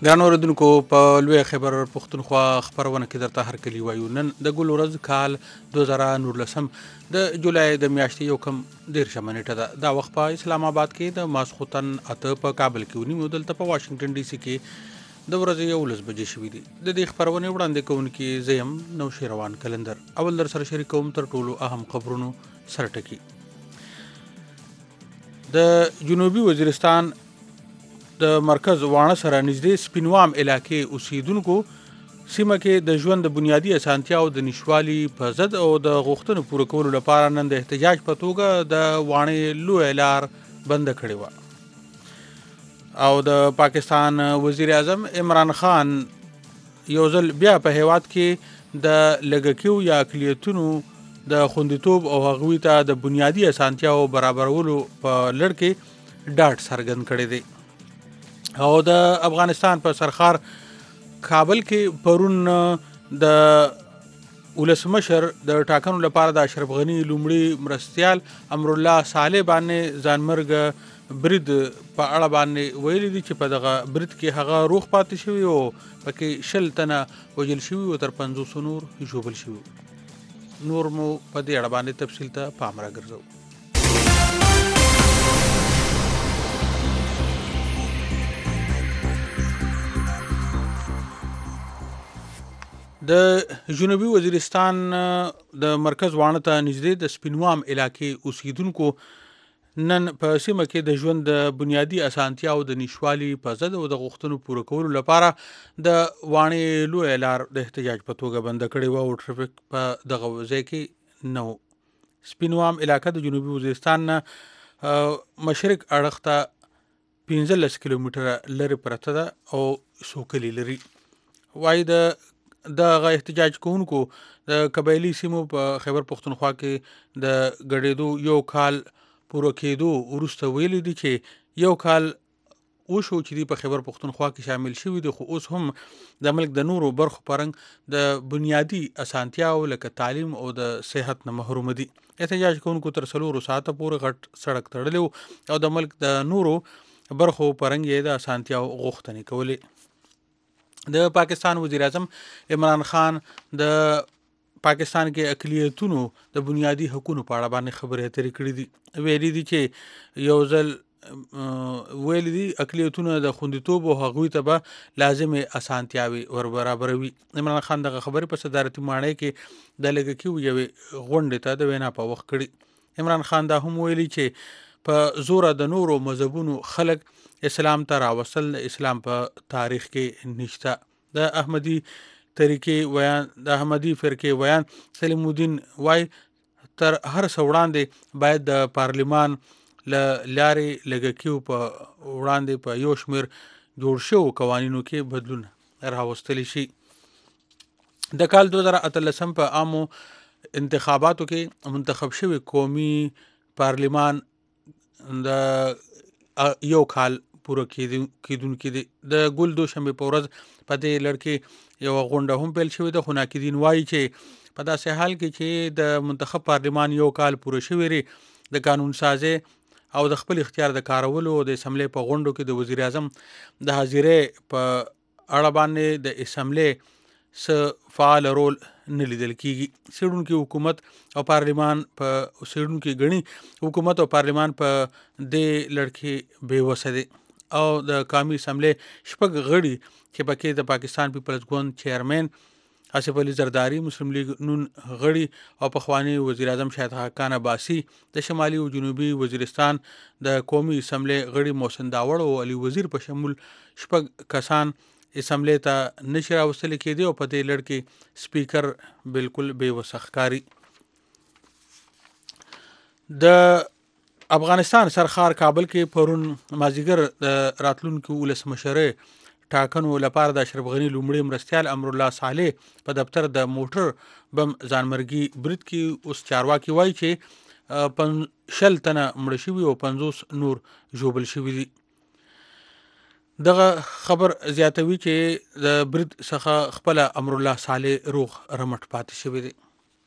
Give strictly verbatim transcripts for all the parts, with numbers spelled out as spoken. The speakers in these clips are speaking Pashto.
ګرانو اوریدونکو په لوی خیبر پښتونخوا خپرونه کې درته هرکلی وایو. نن د ګل ورځ کال دوه زره نولسم د جولای د میاشتې یو کم دېرشمه نیټه ده. دا وخت په اسلام آباد کې د ماسخوتن اته په کابل کې ونیو، دلته په واشنگټن ډي سي کې د ورځې یولس بجې شوي دي. د دې خپرونې وړاندې کوونکي زه یم نوشیروان کلندر. اول در سره شریکوم تر ټولو اهم خبرونو سره ټکي. د جنوبي وزیرستان د مرکز واڼه سره نږدې سپینوام علاقې اوسیدونکو سیمه کې د ژوند د بنیادي اسانتیاو د نشوالي په ضد او د غوښتنو پوره کولو لپاره نن د احتجاج په توګه د واڼې لویه لار بنده کړې وه. او د پاکستان وزیر اعظم عمران خان یو ځل بیا په هیواد کې د لږکیو یا اقلیتونو د خوندیتوب او هغوی ته د بنیادي اسانتیاو برابرولو په لړ کې ډاډ څرګند کړی دی. او د افغانستان په سرخار کابل کې پرون د ولسمشر د ټاکنو لپاره د اشرف غني لومړي مرستیال امرالله صالح باندې ځانمرګ برید په اړه باندې ویلي دي چې په دغه برید کې هغه روغ پاتې شوي او پکې شل تنه وژل شوي او تر پنځوسو نور ژوبل شوي. نور مو په دې اړه باندې تفصیل ته پام راګرځو. د جنوبي وزیرستان د مرکز واڼه ته نږدې د سپینوام علاقې اوسیدونکو نن په سیمه کې د ژوند د بنیادي اسانتیاو د نشوالي په ضد او د غوښتنو پوره کولو لپاره د واڼې لویه لار د احتجاج په توګه بنده کړې وه او ټرافیک په دغه ځای کې نه و. سپینوام علاقه د جنوبي وزیرستان نه مشرق اړخ ته پنځلس کیلومتره لرې پرته ده او څو کلي لري. وایي د دغه احتجاج کوونکو د قبایلي سیمو په خیبر پښتونخوا کې د ګډېدو یو کال پوره کېدو وروسته ویلي دي چې یو کال وشو چې دوی په خیبر پښتونخوا کې شامل شوي دي، خو اوس هم د ملک د نورو برخو په رنګ د بنیادي اسانتیاو لکه تعلیم او د صحت نه محروم دي. احتجاج کوونکو تر څلورو ساعته پورې غټ سړک تړلی او د ملک د نورو برخو په رنګ یې د اسانتیاو غوښتنې کولې. د پاکستان وزیر اعظم عمران خان د پاکستان کې اقلیتونو د بنیادي حقوقو په اړه باندې خبرې اترې کړې دي. ویلي دي چې یو ځل ویلي دي اقلیتونه د خوندیتوب او هغوی ته به لازمې اسانتیاوې ور برابروي. عمران خان دغه خبرې په صدارتي ماڼۍ کې د لږکیو یوې غونډې ته د وینا په وخت کړي. عمران خان دا هم ویلي چې په زوره د نورو مذهبونو خلک اسلام ته راوصل د اسلام په تاریخ کې نشته. د احمدي طریقې ویان د احمدي فرقې ویان سلیم الدین وای تر هر څه وړاندې باید د پارلمان له لارې لږکیو په وړاندې په یو شمېر جوړ شوو قوانینو کې بدلون راوستلی شي. د کال دوه زره اتلسم په عامو انتخاباتو کې منتخب شوی قومي پارلمان د یو کال پوره کېدونکي دي. د ګل دوشنبې په ورځ په دې لړ کې یوه غونډه هم پیل شوې ده، خو ناقدین وایي چې په داسې حال کې چې د منتخب پارلمان یو کال پوره شوی وي، د قانون سازۍ او د خپل اختیار د کارولو او د اسمبلۍ په غونډو کې د وزیر اعظم د حاضرۍ په اړه باندې د اسمبلۍ څه فعال رول نه لیدل کېږي. څېړونکي حکومت او پارلمان په څېړونکي ګڼي حکومت او پارلمان په دې لړ کې بېوسه دی او د قومي اسمبلۍ شپږ غړي چې پکې د پاکستان پیپلز ګوند چیئرمین آصف علي زرداري، مسلم لیگ نون غړي او پخوانی وزیر اعظم شاهد خاقان عباسي، د شمالي او جنوبي وزیرستان د قومي اسمبلۍ غړي محسن داوړ او علي وزیر په شمول شپږ کسان اسمبلۍ ته نشي راوستلی کېدی او په دې لړ کې سپیکر بالکل بېوسه ښکاري. د افغانستان سرخار کابل کې پرون مازدیګر د راتلونکي ولسمشرۍ ټاکنو لپاره د اشرف غني لومړي مرستیال امرالله صالح په دفتر د موټر بم ځانمرګي برید کې اوس چارواکي وایي چې شل تنه مړه شوي او پنځوس نور ژوبل شوي دي. دغه خبر زیاتوي چې د برید څخه خپله امرالله صالح روغ رمټ پاتې شوی دی.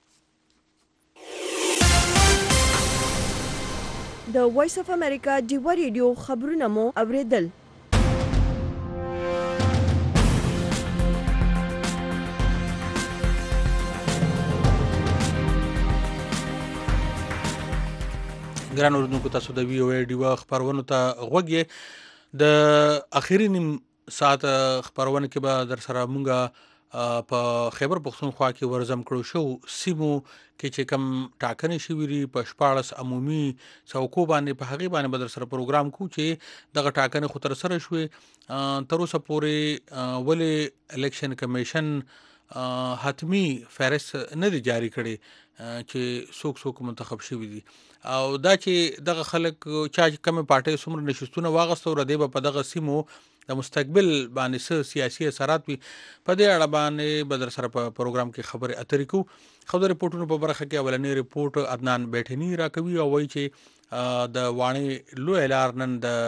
د وایس اف امریکا ډیوه ریډیو خبرونه مو اوریدل. ګران اوردونکو تاسو د وی او ای ډیوا خبرونو ته غوږ یې د اخیری نیم ساعت خبرونه کې به در سره مونږه په خیبر پختونخوا کې ورزم کړو شو سیمو کې چې کم ټاکنې شوي په شپاړس عمومي څوکو باندې په هغې باندې به در سره پروګرام کوو چې دغه ټاکنې خو تر سره شوې تر اوسه پورې ولې الیکشن کمیشن حتمی فهرست نه دی جاری کړي چې څوک څوک منتخب شوي دي او دا چې دغه خلک چا کومه پارټي څومره نشستونه واغسته او ردی په دغه سیمو د مستقبل باندې څه سیاسي اثرات وي په دې اړه باندې به در سره په پروګرام کې خبرې اترې کوو خو د رپورټونو په برخه کې اولنی رپورټ عدنان بیٹھنی راکوي او وایي چې د وانې لوی لار نن د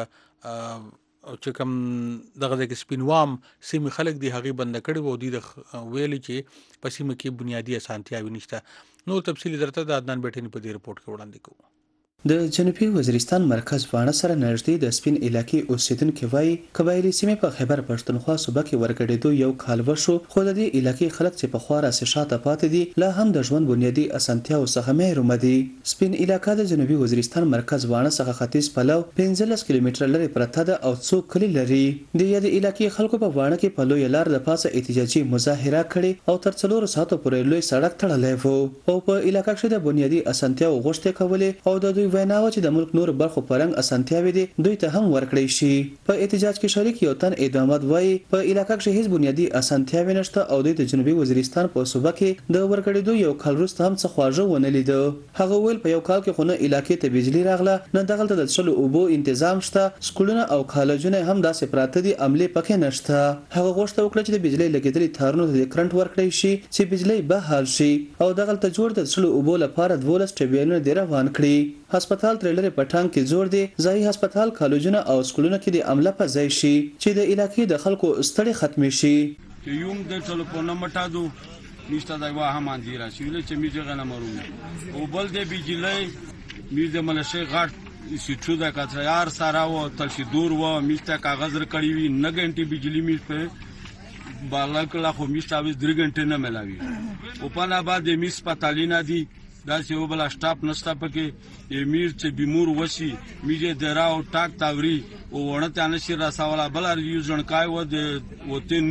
چې کوم دغه د سپینوام سیمې خلک دی هغه بند کړي وو دي د ویلي چې په سیمه کې بنیادی اسانتیاوي نشته نو تفصیلی درته د عدنان بیٹھنی په دې رپورټ کې وړاندې کوو د جنوبي وزیرستان مرکز واڼه سره نږدې د سپین علاقې اوسیدونکو وایي قبایلی سیمې په خیبر پښتونخوا صوبه کې ورګډېدو یو کال وشو خو د دې علاقې خلک چې په خوا راسي شاته پاتې دي لا هم د ژوند بنیادی اسانتیاو څخه محروم دي سپین علاقې د جنوبي وزیرستان مرکز واڼه څخه ختیځ پلو پنځلس کیلومتره لري پرته ده او څو کلی لري د یاد علاقې خلکو په واڼه کې په لوی لار د پاسه احتجاجي مظاهره کړې او تر څلور ساعتو پورې لوی سړک تړلی وو او په علاقې کې د بنیادی اسانتیاو غوښتنې کولې او د دوی ویناوه چې د ملک نور برخو پرنګ اسانتیاوي دي دوی ته هم ورکړی شي په احتجاج کې شریک یو تن ادامت وایي په علاقې کې هیڅ بنیادی اسانتیاوي نشته او دوی د جنوبي وزیرستان په صوبه کې د ورکړېدو یو کال وروسته هم څه خواږه ونه لیدو هغه ویل په یو کال کې خو نه علاقې ته بجلی راغله نه دغلته د څلو اوبو تنظیم شته سکولونه او کالجونه هم داسې پراته دي عملي پکې نشته هغه غوښتنه وکړه چې د بجلی لګیدلې تارونو ته کرنٹ ورکړی شي چې بجلی به حل شي او دغلته جوړ د څلو اوبو لپاره دولس ټریلیون ډیر روان کړي هسپتال ترلری پټان کې زور دی ځای هسپتال کالجونه او سکولونه کې د عمله په ځای شي چې د علاقې د خلکو ستړي ختمي شي یوم د ټلیفون مټادو میشته دا واه هم اندیرا شیله چې میږي غنه مرو او بل د بجلی میږي ملشه غټ سیټو دا کاتریار سارا و تلشي دور و میشته کاغذ رکړی وی نه غنټي بجلی میشته بالا کلا خو میشته اوس درې غنټه نه ملاوي او په نه بعد میس پتالینا دی دا چې یو بل سټاپ نشته پکې امیر چې بیمور وسی میږي دراو ټاک تاوري او ورته انشي راساولا بل یو ځنکای و د وته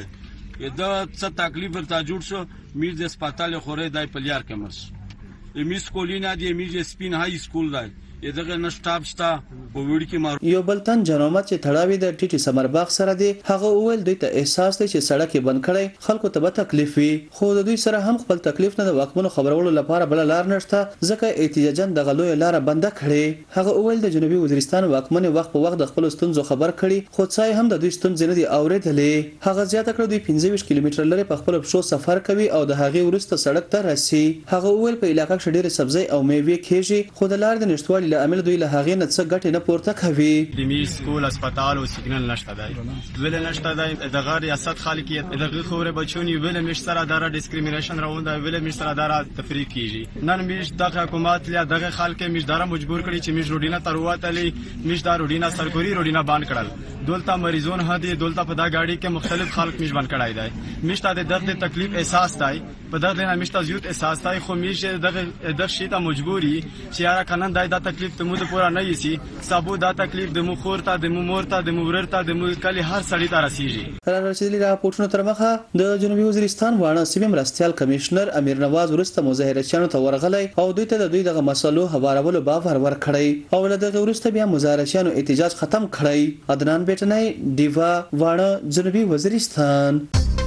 نکوله دا څه تکلیف ورته جوړ شو میږي هسپتال خورې دای پلیار کمرس امیس کولینا دی میږي سپین های سکول دی دغه نشټاپ شتا په وړ کې مار یو بلتن جنومت چې تړاوي د ټي ټي سمرباغ سره دی هغه اول دوی ته احساس دی چې سړک بند کړي خلکو ته به تکلیف وي خو د دوی سره هم خپل تکلیف نه د واکمنو خبرولو لپاره بل لار نشته ځکه احتجاجن د غلوې لار بند کړي هغه اول د جنوبي وزیرستان واکمن وخت په وخت د خپل ستونزو خبر کړي خو ځای هم د دوی ستونزې نه دی اورېدلې هغه زیاته کړو دوی پنځه ویشت کیلومتره لري په خپل پښو سفر کوي او د هغې ورسته سړک ته راسي هغه اول په علاقې کې ډېر سبزی او میوه کېږي خو د لار د نشټوالي لامل دوی له هغې نه څه ګټې نه پورته کوي د می سکول هسپتال او سیګنل نشته دی ویل نشته دی د غیر ریاست خالقیت د غیر خبره بچونی ویل مش سره دره ډیسکریمینیشن راونده ویل مش سره دره تفریق کیږي نن مش د حکومت لیا دغه خلک مش دره مجبور کړي چې مش روډینا ترواتلی مش دا روډینا سرګوري روډینا باند کړل دولته مریضون هدي دولته په دا گاډي کې مختلف خلک مش باند کړای دی مش ته د درد تکلیف احساس دی په دغه نه مش ته زیات احساس دی خو مش دغه د شیته مجبوری چې یاره کنن دای دا تکلیف ته مو د پورا نه یسی سبو دا تکلیف د مو خور ته د مو مور ته د مو ورر ته د مو کلی هر سړی ته رسیږي را رسیدلی راپورټونو تر مخه د جنوبي وزیرستان واڼه سیمه مرستيال کمشنر امیر نواز ورسته مظاهره چانو ته ورغلی او دوی ته د دوی دغه مسلو هوارولو باور ورکړی او له دغه ورسته بیا مظاهره چانو احتجاج ختم کړی عدنان بیٹنای دیوا واڼه جنوبي وزیرستان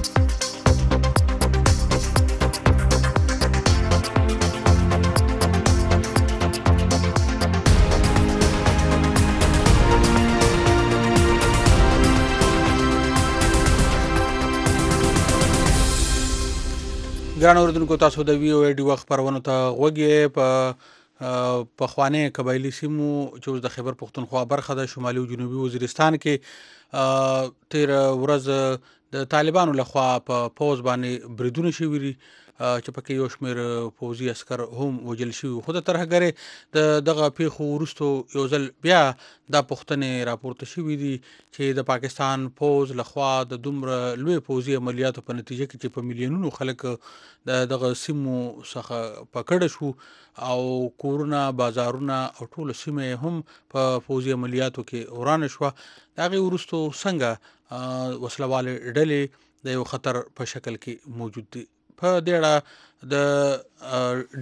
ګران اوردونکو تاسو د وی او ای ډي وخت خبرونه ته غوږی په پخواني قبایلی سیمو چې د خیبر پختونخوا برخه د شمالي او جنوبي وزیرستان کې تیر ورځ د طالبانو لخوا په پوز باندې بریدونه شوي چې پکې یو شمېر پوځي عسکر هم وژل شوي. خو د ترهګرۍ د دغه پیښو وروستو یو ځل بیا دا پوښتنې راپورته شوي دي چې د پاکستان پوځ لخوا د دومره لوی پوځي عملیاتو په نتیجه کې چې په میلیونونو خلک د دغه سیمو څخه پکړه شو او کورونه، بازارونه او ټوله سیمه هم په پوځي عملیاتو کې ورانه شوه. د هغې وروستو څنګه وسلوالې ډلې د یو خطر په شکل کې موجود دي. په دې اړه د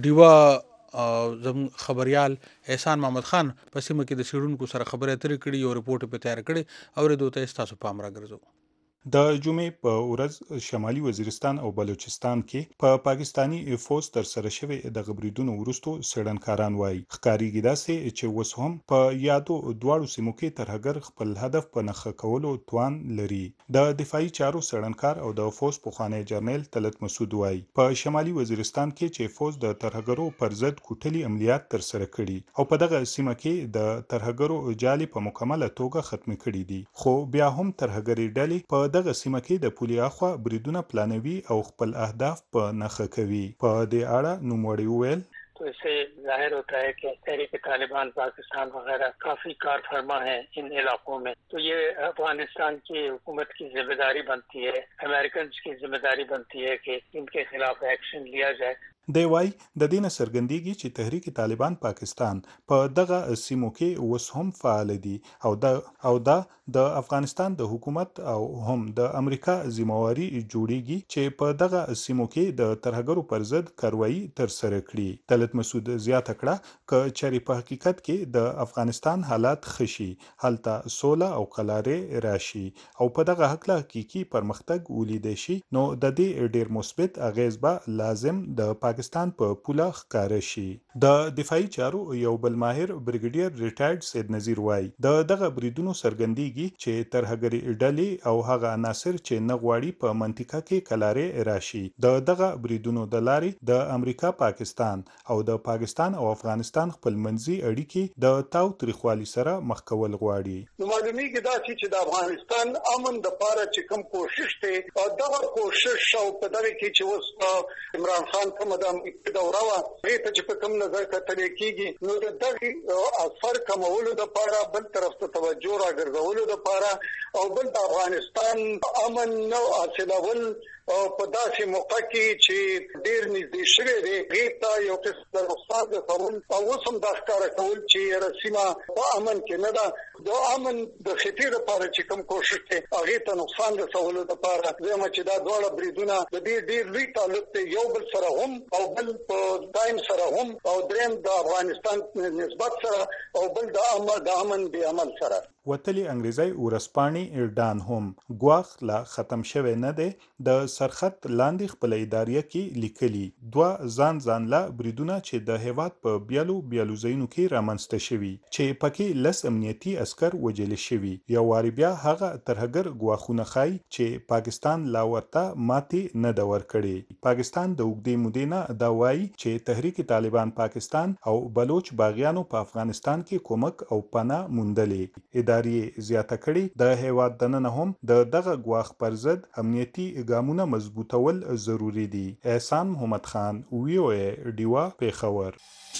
ډیوا زموږ خبریال احسان محمد خان په سیمه کې د څېړونکو سره خبرې اترې کړي، یو رپورټ یې په تیار کړی، اورېدو ته یې ستاسو پام راګرځوو. د جمعې په ورځ شمالي وزیرستان او بلوچستان کې په پا پاکستانی فوج تر سره شوی د غبرګونونو وروستو څېړنکاران وایي ښکارېږي داسې چې اوس هم په یادو دواړو سیمو کې ترهګر خپل هدف په نښه کولو توان لري. د دفاعي چارو څېړنکار او د فوج پخوانی جرنیل طلعت مسعود وایي په شمالي وزیرستان کې چې فوج د ترهګرو پر ضد کوټلي عملیات تر سره کړي او په دغه سیمه کې د ترهګرو جالې په مکمله توګه ختم کړي دي، خو بیا هم ترهګري ډلې په دغه سیمه کې د پولي اخوا بریدونه پلانوي او خپل اهداف په نښه کوي. په دې اړه نوموړي وویل तो इससे जाहिर होता है कि तहरीक तालिबान पाकिस्तान वगैरह काफ़ी कारफरमा है इन इलाकों में. तो ये अफगानिस्तान की हुकूमत की जिम्मेदारी बनती है, अमेरिकन की जिम्मेदारी बनती है कि इनके खिलाफ एक्शन लिया जाए. دی وای د دې نه څرګندېږي چې تحریک طالبان پاکستان په دغه سیمو کې اوس هم فعال دي او د او دا د افغانستان د حکومت او هم د امریکا ذمہواری جوړیږي چې په دغه سیمو کې د ترهګرو پر ضد کاروایی تر سره کړي. طلعت مسعود زیاته کړه ک چې په حقیقت کې د افغانستان حالات خشي، هلته سوله او قلارې راشي او په دغه حق حقيقي پرمختګ ولیدي شي، نو د دې ډیر مثبت اغیز به لازم د پاکستان په پوله ښکاره شي. د دفاعي چارو یو بل ماهر بریګیډیر ریټایرډ سید نذیر وای د دغه بریدونو څرګندېږي چې ترهګري ډلې او هغه عناصر چې نه غواړي په منطقه کې کلارې راشي د دغه بریدونو د لارې د امریکا، پاکستان او د پاکستان او افغانستان خپلمنځي اړیکې د تاو تریخوالي سره مخ کول غواړي. نو معلومیږي دا چې د افغانستان امن د پاره چې کوم کوشش ته دغه کوشش او په دغه کې چې اوس عمران خان کوم د دوره وا ته چې په کوم نظر کتل کېږي، نو د دغه اثر کمولو د پاره بل طرف ته توجه راګرځولو د پاره او بل د افغانستان امن نو حاصلول او په داسې موقع کې چې ډېر نږدې شوی دی غیتا یو قسم د رخصت د قانون او وسم د ښکار کول چې رسمه په امن کې نه ده د امن د خطر لپاره چې کوم کوشش ته هغه ته نقصان رسولو لپاره زموږ چې دا ډول بریدونه د دې ډېر لوی تعلق ته یو بل سره هم او بل په دایم سره هم او دریم د افغانستان نسبت سره او بل د امن د امن دی عمل سره وتلی انګریزي ورسپانې اردان هم ګواخ لا ختم شوه نه دی. د سرخط لاندې خپل اداریه کې لیکلي دوا ځان ځان لا بریدونه چې د هیواد په بیالو بیالو ځایونو کې رامنځته شوي چې پکې لس امنیتي عسكر وجل شوي. یو واری بیا هغه ترهګر ګواخونه خای چې پاکستان لا ورته ماتي نه دا ور کړی. پاکستان د وګړي مدینه دا وایي چې تحریک طالبان پاکستان او بلوچ باغیانو په افغانستان کې کومک او پناه موندلې. ادارې زیاته کړي د هیواد دننه هم د دغه ګواخ پر ضد امنیتي ګامونه مضبوطول ضروری دي. احسان محمد خان، وی او ای ډیوا، پیښور.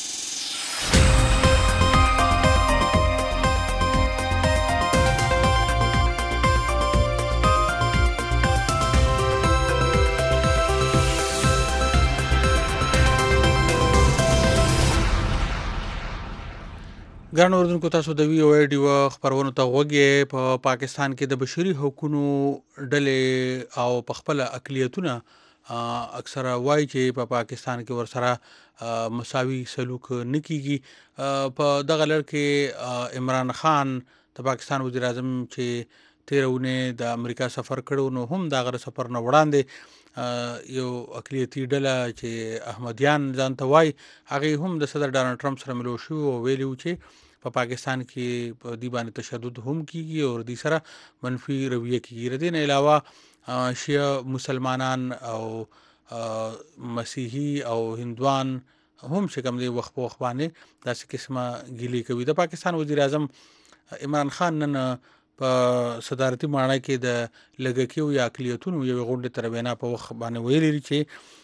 ګرانو اوریدونکو، تاسو د وی او ای ډیوا خبرونو ته غوږ یې. په پا پاکستان کې د بشري حقوقو ډلې او په خپل اقلیتونه اکثره وایي چې په پا پاکستان کې ورسره مساوي سلوک نه کیږي. په دغه لړ کې عمران خان د پاکستان وزیر اعظم چې تیرونه د امریکا سفر کړو، نو هم دغه سفر نه وړاندې یو اقلیتي ډله چې احمدیان ځان ته وایي هغه هم د صدر ډانلډ ټرمپ سره ملو شو او ویلي و چې په پا پاکستان کې په دې باندې تشدد هم کیږي او دې سره منفي رویه کیږي. د دې نه علاوه شیعه مسلمانان او مسیحي او هندوان هم چې کوم دی وخت په وخت باندې داسې قسمه ګیلې کوي. د پاکستان وزیر اعظم عمران خان نن په صدارتي ماڼۍ کې د لږکیو یا اقلیتونو یو غونډه تر وینا په وخت باندې ویلي چې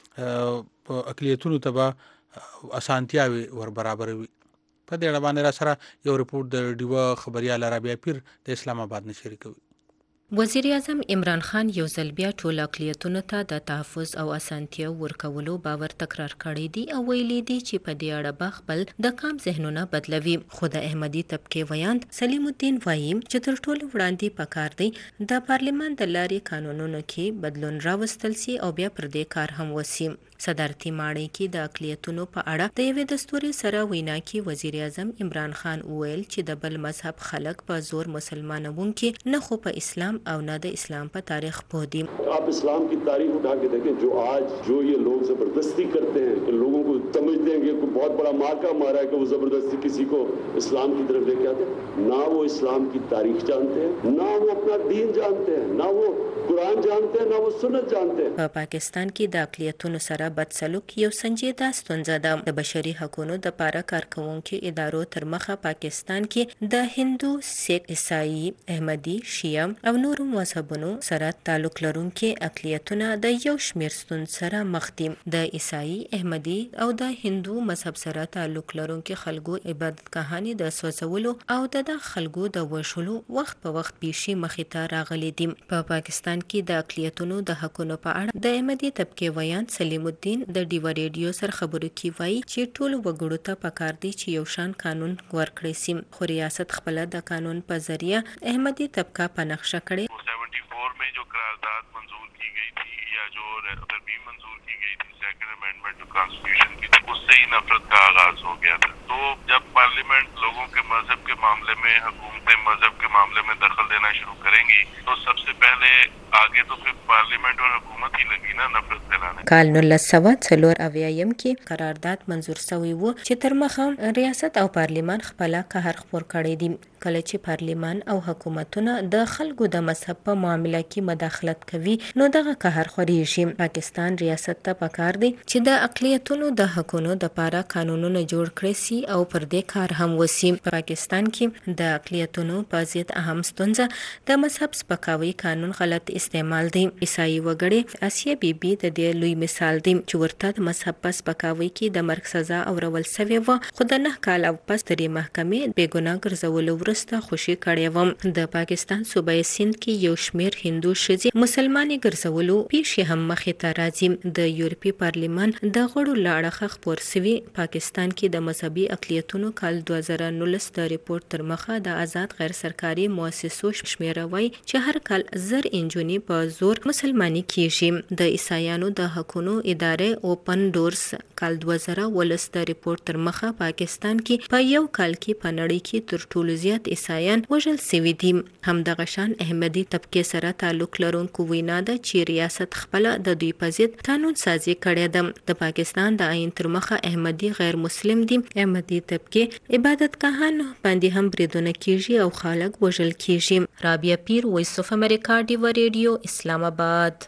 اقلیتونو ته به اسانتیاوي ور برابروي. په دې اړه باندې را سره یو رپورټ د ډیوه خبريال رابعه پیر د اسلام آباد نه شریکوي. وزیر اعظم عمران خان یو ځل بیا ټول اقلیتونو ته د تحفظ او اسانتیا ورکولو باور تکرار کړی دی او ویلي دی چې په دې اړه به خپل د کام ذهنونه بدلوي. خو د احمدي طبقې ویاند سلیم الدین وایي چې تر ټولو وړاندې پکار دی د پارلیمان د لارې قانونونو کې بدلون راوستل سي او بیا پر دې کار هم وسی. صدارتي ماڼۍ کې د اقلیتونو په اړه د یوې دستوري سره وینا کې وزیر اعظم عمران خان وویل چې د بل مذهب خلک په زور مسلمانونکي نه خو په اسلام او نه د اسلام په تاریخ پوه دي. आप इस्लाम की तारीख उठा के देखें, जो आज जो ये लोग जबरदस्ती करते हैं कि लोगों को समझते हैं कि कोई बहुत बड़ा मार्का मारा है कि वो जबरदस्ती किसी को इस्लाम की तरफ लेके आते हैं, ना वो इस्लाम की तारीख जानते हैं, ना वो अपना दीन जानते हैं, ना वो कुरान जानते हैं, ना वो सुन्नत जानते हैं. په پاکستان کې د اقلیتونو سره بد سلوک یو سنجیده ستونزه ده. د بشري حقوقو د پاره کارکونکو ادارو تر مخه پاکستان کې د هندو، سیک، عیسائی، احمدي، شیعه او نورو مذهبونو سره تعلق لرونکي اقلیتونه د یو شمیر ستونزو سره مخ دي. د عیسائی، احمدي او د هندو مذهب سره تعلق لرونکي خلکو عبادت کهانی د سوځولو او د خلکو د وشلو وخت په وخت پیشي مخې ته راغلي دي. په پاکستان کې د اقلیتونو د حقونو په اړه د احمدي طبقې ویاند سلیم الدین د ډیو ریډیو سره خبرو کې وایي چې ټول وګړو ته پکار دي چې یو شان قانون ورکړي سي. خو ریاست خپل د قانون په ذریعہ احمدی طبقه په نقشه کړي. चौहत्तर में जो करारदाद मंजूर की गई थी या जो तरमीम मंजूर की गई थी सेकंड अमेंडमेंट जो कॉन्स्टिट्यूशन की थी, उससे ही नफरत का आगाज हो गया था. तो जब पार्लियामेंट लोगों के मजहब के मामले में, हुकूमतें मजहब के मामले में दखल देना शुरू करेंगी तो सबसे पहले आगे तो फिर पार्लियामेंट और हुकूमत ही लगी ना नफरत फैलाने. کال نولس سوه څلور اویایم کې قرارداد منظور شوی و چې تر مخه ریاست او پارلیمان خپل قهر خپور کړی دي. کله چې پارلیمان او حکومتونه د خلکو د مذهب په معاملې کې مداخلت کوي نو دغه قهر خوريږي. پاکستان ریاست ته پکار دی چې د اقلیتونو د حقونو د پاره قانونونه جوړ کړي سي او پر دې کار هم وسی. په پاکستان کې د اقلیتونو په ضد اهم ستونزه د مذهب سپکاوي قانون غلط استعمال دی. عیسائی وګړي اسیا بی بی د دې لوی مثال دی چې ورته د مذهب په سپکاوي کې د مرګ سزا اورول سوی و، خو د نه کال پس د محکمې بې ګناه ګرځولو وروسته خوشي کړې و. د پاکستان صوبې سند کې یو شمیر هندو ښځې مسلمانې ګرځولو پیښې هم مخې ته راځي. د یورپی پارلیمان د غړو لاړه خپور سوي پاکستان کې د مذهبي اقلیتونو کال دوه زره نولس د ریپورت تر مخه د آزاد غیر سرکاري مؤسسو شمیره وایي چې هر کال زر انجونې په زور مسلمانې کیږي. د عیسایانو د حقونو ادارې اوپن ډورز کال دوه زره ولس د ریپورت تر مخه پاکستان کې په یو کال کې په نړۍ کې تر ټولو زیات عیسایان وژل سوي دي. همدغه شان احمدي طبقې سره تعلق لرونکو وینا ده چې ریاست خپل د دوی په ضد قانون سازي کړې ده. د پاکستان د آئین تر مخه احمدي غیر مسلم دي. احمدي طبقې عبادت کهان باندې هم بریدونه کیږي او خلک وژل کیږي. رابعه پیر، وایس اف امریکا، ډیو ریډیو، اسلام آباد.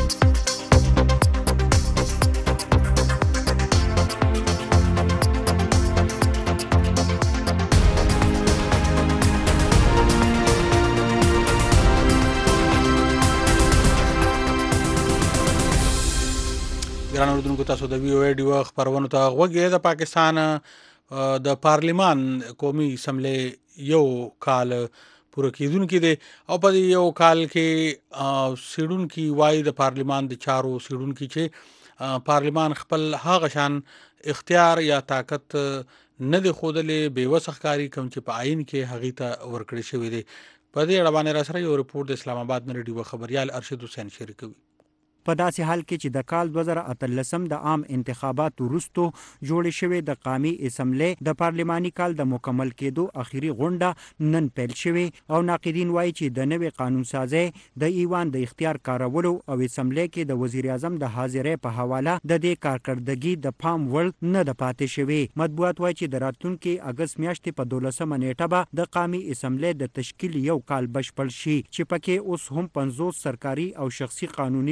ګران اوردونکو، تاسو د وی او ډیو خبرونو ته غوږی. د پاکستان د پارلیمان قومي اسمبلی یو کال پوره کیدونکې دی او په یو کال کې سیډونکي وای د پارلیمان د چارو سیډونکي چې پارلیمان خپل هغه شان اختیار یا طاقت نه دی خودلې بې وسه ښکاري کوم چې په آئین کې هغې ته ورکړی شوی دی. په دې اړه باندې را سره یو رپورټ د اسلام آباد نه ډیو خبريال ارشد حسین شریکوي. په داسې حال کې چې د کال دوه زره اتلسم د عام انتخاباتو وروسته جوړې شوې د قومي اسمبلی د پارلماني کال د مکمل کېدو اخیری غونډه نن پیل شوې او ناقدین وایي چې د نوې قانون سازۍ د ایوان د اختیار کارولو او اسمبلی کې د وزیر اعظم د حاضرۍ په حواله د دې کارکردګي د پام وړ نه د پاتې شوې. مطبوعات وایي چې د راتلونکي اګست میاشتې په دولسمه نیټه به د قومي اسمبلی د تشکیل یو کال بشپړ شي چې پکې اوس هم پنځوس سرکاري او شخصي قانوني مسودې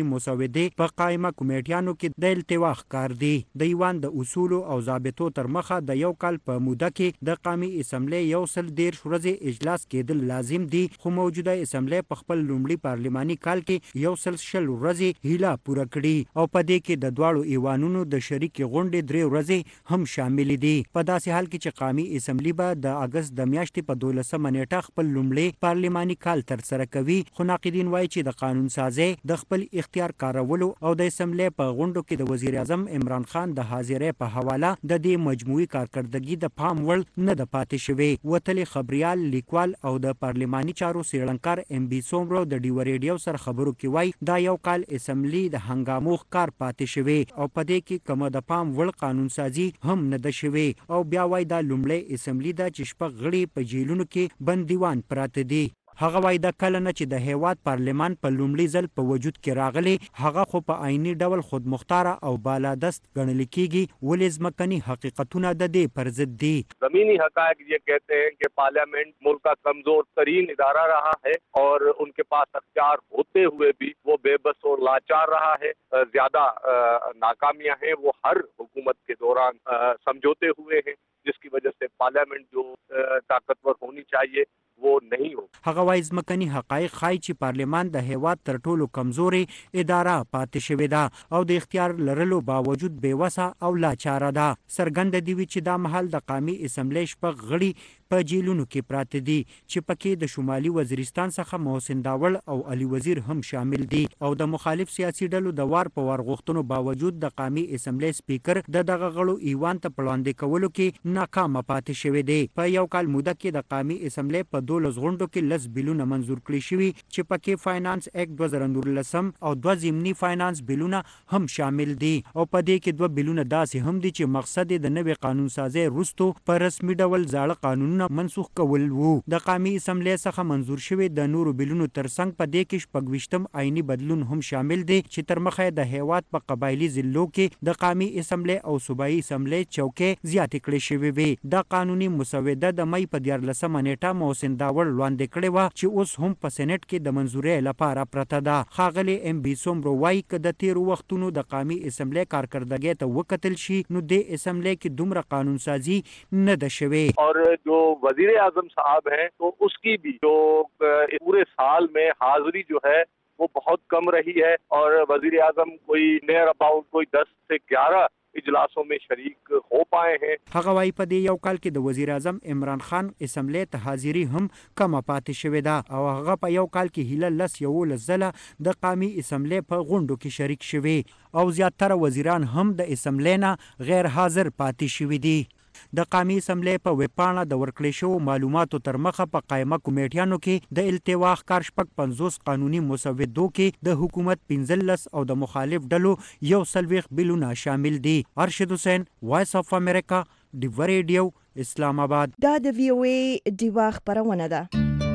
شوې دی په قائمه کمیټیانو کې د التوا ښکار دی. د ایوان د اصولو او ضابطو تر مخه د یو کال په موده کې د قومي اسمبلی یو سل دېرش ورځې اجلاس کېدل لازم دي، خو موجوده اسمبلی په خپل لومړي پارلماني کال کې یو سل شل ورځې هیله پوره کړي او په دې کې د دواړو ایوانونو د شریکې غونډې درې ورځې هم شامل دي. په داسې حال کې چې قومي اسمبلی به د اګست د میاشتې په دولسمه نیټه خپل لومړی پارلماني کال ترسره کوي، خو ناقدین وایي چې د قانون سازۍ د خپل اختیار کارولو او د اسمبلی په غونډو کې د وزیر اعظم عمران خان د حاضرۍ په حواله د دې مجموعي کارکردګي د پام وړ نه د پاتې شوی. وتلې خبريال، لیکوال او د پارلماني چارو څېړنکار ام بي سومرو د ډیو ریډیو سره خبرو کې وایي دا یو کال اسمبلی د هنګامو ښکار پاتې شوی او په دې کې کومه د پام وړ قانون سازي هم نه ده شوی. او بیا وایي دا لومړی اسمبلی ده چې شپږ غړي په جیلونو کې بندیوان پراته دي. هغه وایي دا کله نه چې د هیواد پارلمان په لومړي ځل په وجود کې راغلی، هغه خو په آئینی ډول خودمختاره او بالادست ګڼل کېږي، ولې ځمکني حقیقتونه د دې پر ضد دي. زمینی حقائق یہ کہتے ہیں کہ پارلیمنٹ ملک کا کمزور ترین ادارہ رہا ہے اور ان کے پاس اختیار ہوتے ہوئے بھی وہ بے بس اور لاچار رہا ہے. زیادہ ناکامیاں ہیں وہ ہر حکومت کے دوران سمجھوتے ہوئے ہیں، جس کی وجہ سے پارلیمنٹ جو طاقتور ہونی چاہیے وہ نہیں ہو. هغه وایي ځمکني حقایق ښایي چې پارلمان د هیواد تر ټولو کمزوري اداره پاتې شوې ده او د اختیار لرلو باوجود بېوسه او لاچاره ده. څرګنده دي وي چې دا مهال د قومي اسمبلی شپږ غړي په جیلونو کې پراته دي چې پکې د شمالي وزیرستان څخه محسن داوړ او علي وزیر هم شامل دي او د مخالف سیاسي ډلو د وار په وار غوښتنو باوجود د قومي اسمبلی سپیکر د دغه غړو ایوان ته په وړاندې کولو کې ناکامه پاتې شوی دی. په یو کال موده کې د قومي اسمبلی په دولس غونډو کې لس بیلونه منظور کړي شوي چې پکې فاینانس اکټ دوه زره نولسم او دوه ضمني فاینانس بیلونه هم شامل دي او په دې کې دوه بیلونه داسې هم دي چې مقصد یې د نوې قانون سازۍ وروستو په رسمي ډول زاړه قانونونه منسوخ کول وو. د قومي اسمبلی څخه منظور شوي د نورو بیلونو ترڅنګ په دې کې شپږ ویشتم آئیني بدلون هم شامل دی چې تر مخه د هیواد په قبایلي ضلعو کې د قومي اسمبلی او صوبایي اسمبلی چوکۍ زیاتې کړې شوې وې. دا قانوني مسوده د مۍ په دیارلسمه نیټه محسن داوړ وړاندې کړې وه چې اوس هم په سینټ کې د منظورۍ لپاره پرته ده. ښاغلی ام بي سومرو وایي که د تیرو وختونو د قومي اسمبلی کارکردګۍ ته وکتل شي نو دې اسمبلی کې دومره قانون سازي نه ده شوې. اور جو وزیر اعظم صاحب ہیں تو اس کی بھی جو پورے سال میں حاضری جو ہے وہ بہت کم رہی ہے اور وزیر اعظم کوئی نیئر اباؤٹ کوئی دس سے گیارہ اجلاسوں میں شریک ہو پائے ہیں. هغه وايي په دې یو کال کې د وزیر اعظم عمران خان اسمبلی ته حاضری هم کمه پاتې شوې ده او هغه په یو کال کې هیله لس یولس ځله د قومي اسمبلی په غونډو کې شریک شوي او زیاتره وزیران هم د اسمبلی نه غیر حاضر پاتې شوي دي. د قومي اسمبلی په ویبپاڼه د ورکړې شوو معلوماتو تر مخه په قائمه کمیټیانو کې د التوا ښکار شپږ پنځوس قانوني مسودو کې د حکومت پنځلس او د مخالف ډلو یو څلوېښت بیلونه شامل دي. ارشد حسین، وایس اف امریکا، ډیو ریډیو، اسلام آباد. دا د وی او ای ډیوا خبرونه ده.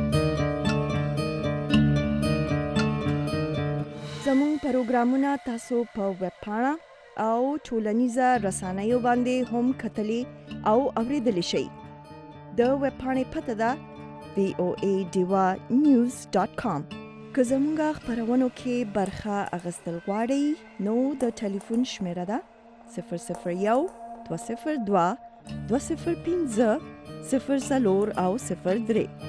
زموږ پروګرامونه تاسو په ویبپاڼه او ټولنیزه رسنیو باندې هم کتلی او اوریدلی شئ. د ویبپاڼې پته ده وی او ای ډیوا نیوز ډاټ کام. که زموږ خپرونو کې برخه اخیستل غواړئ نو د ټلیفون شمیره ده صفر صفر یو دوه صفر دوه دوه صفر پنځه صفر څلور او صفر درې.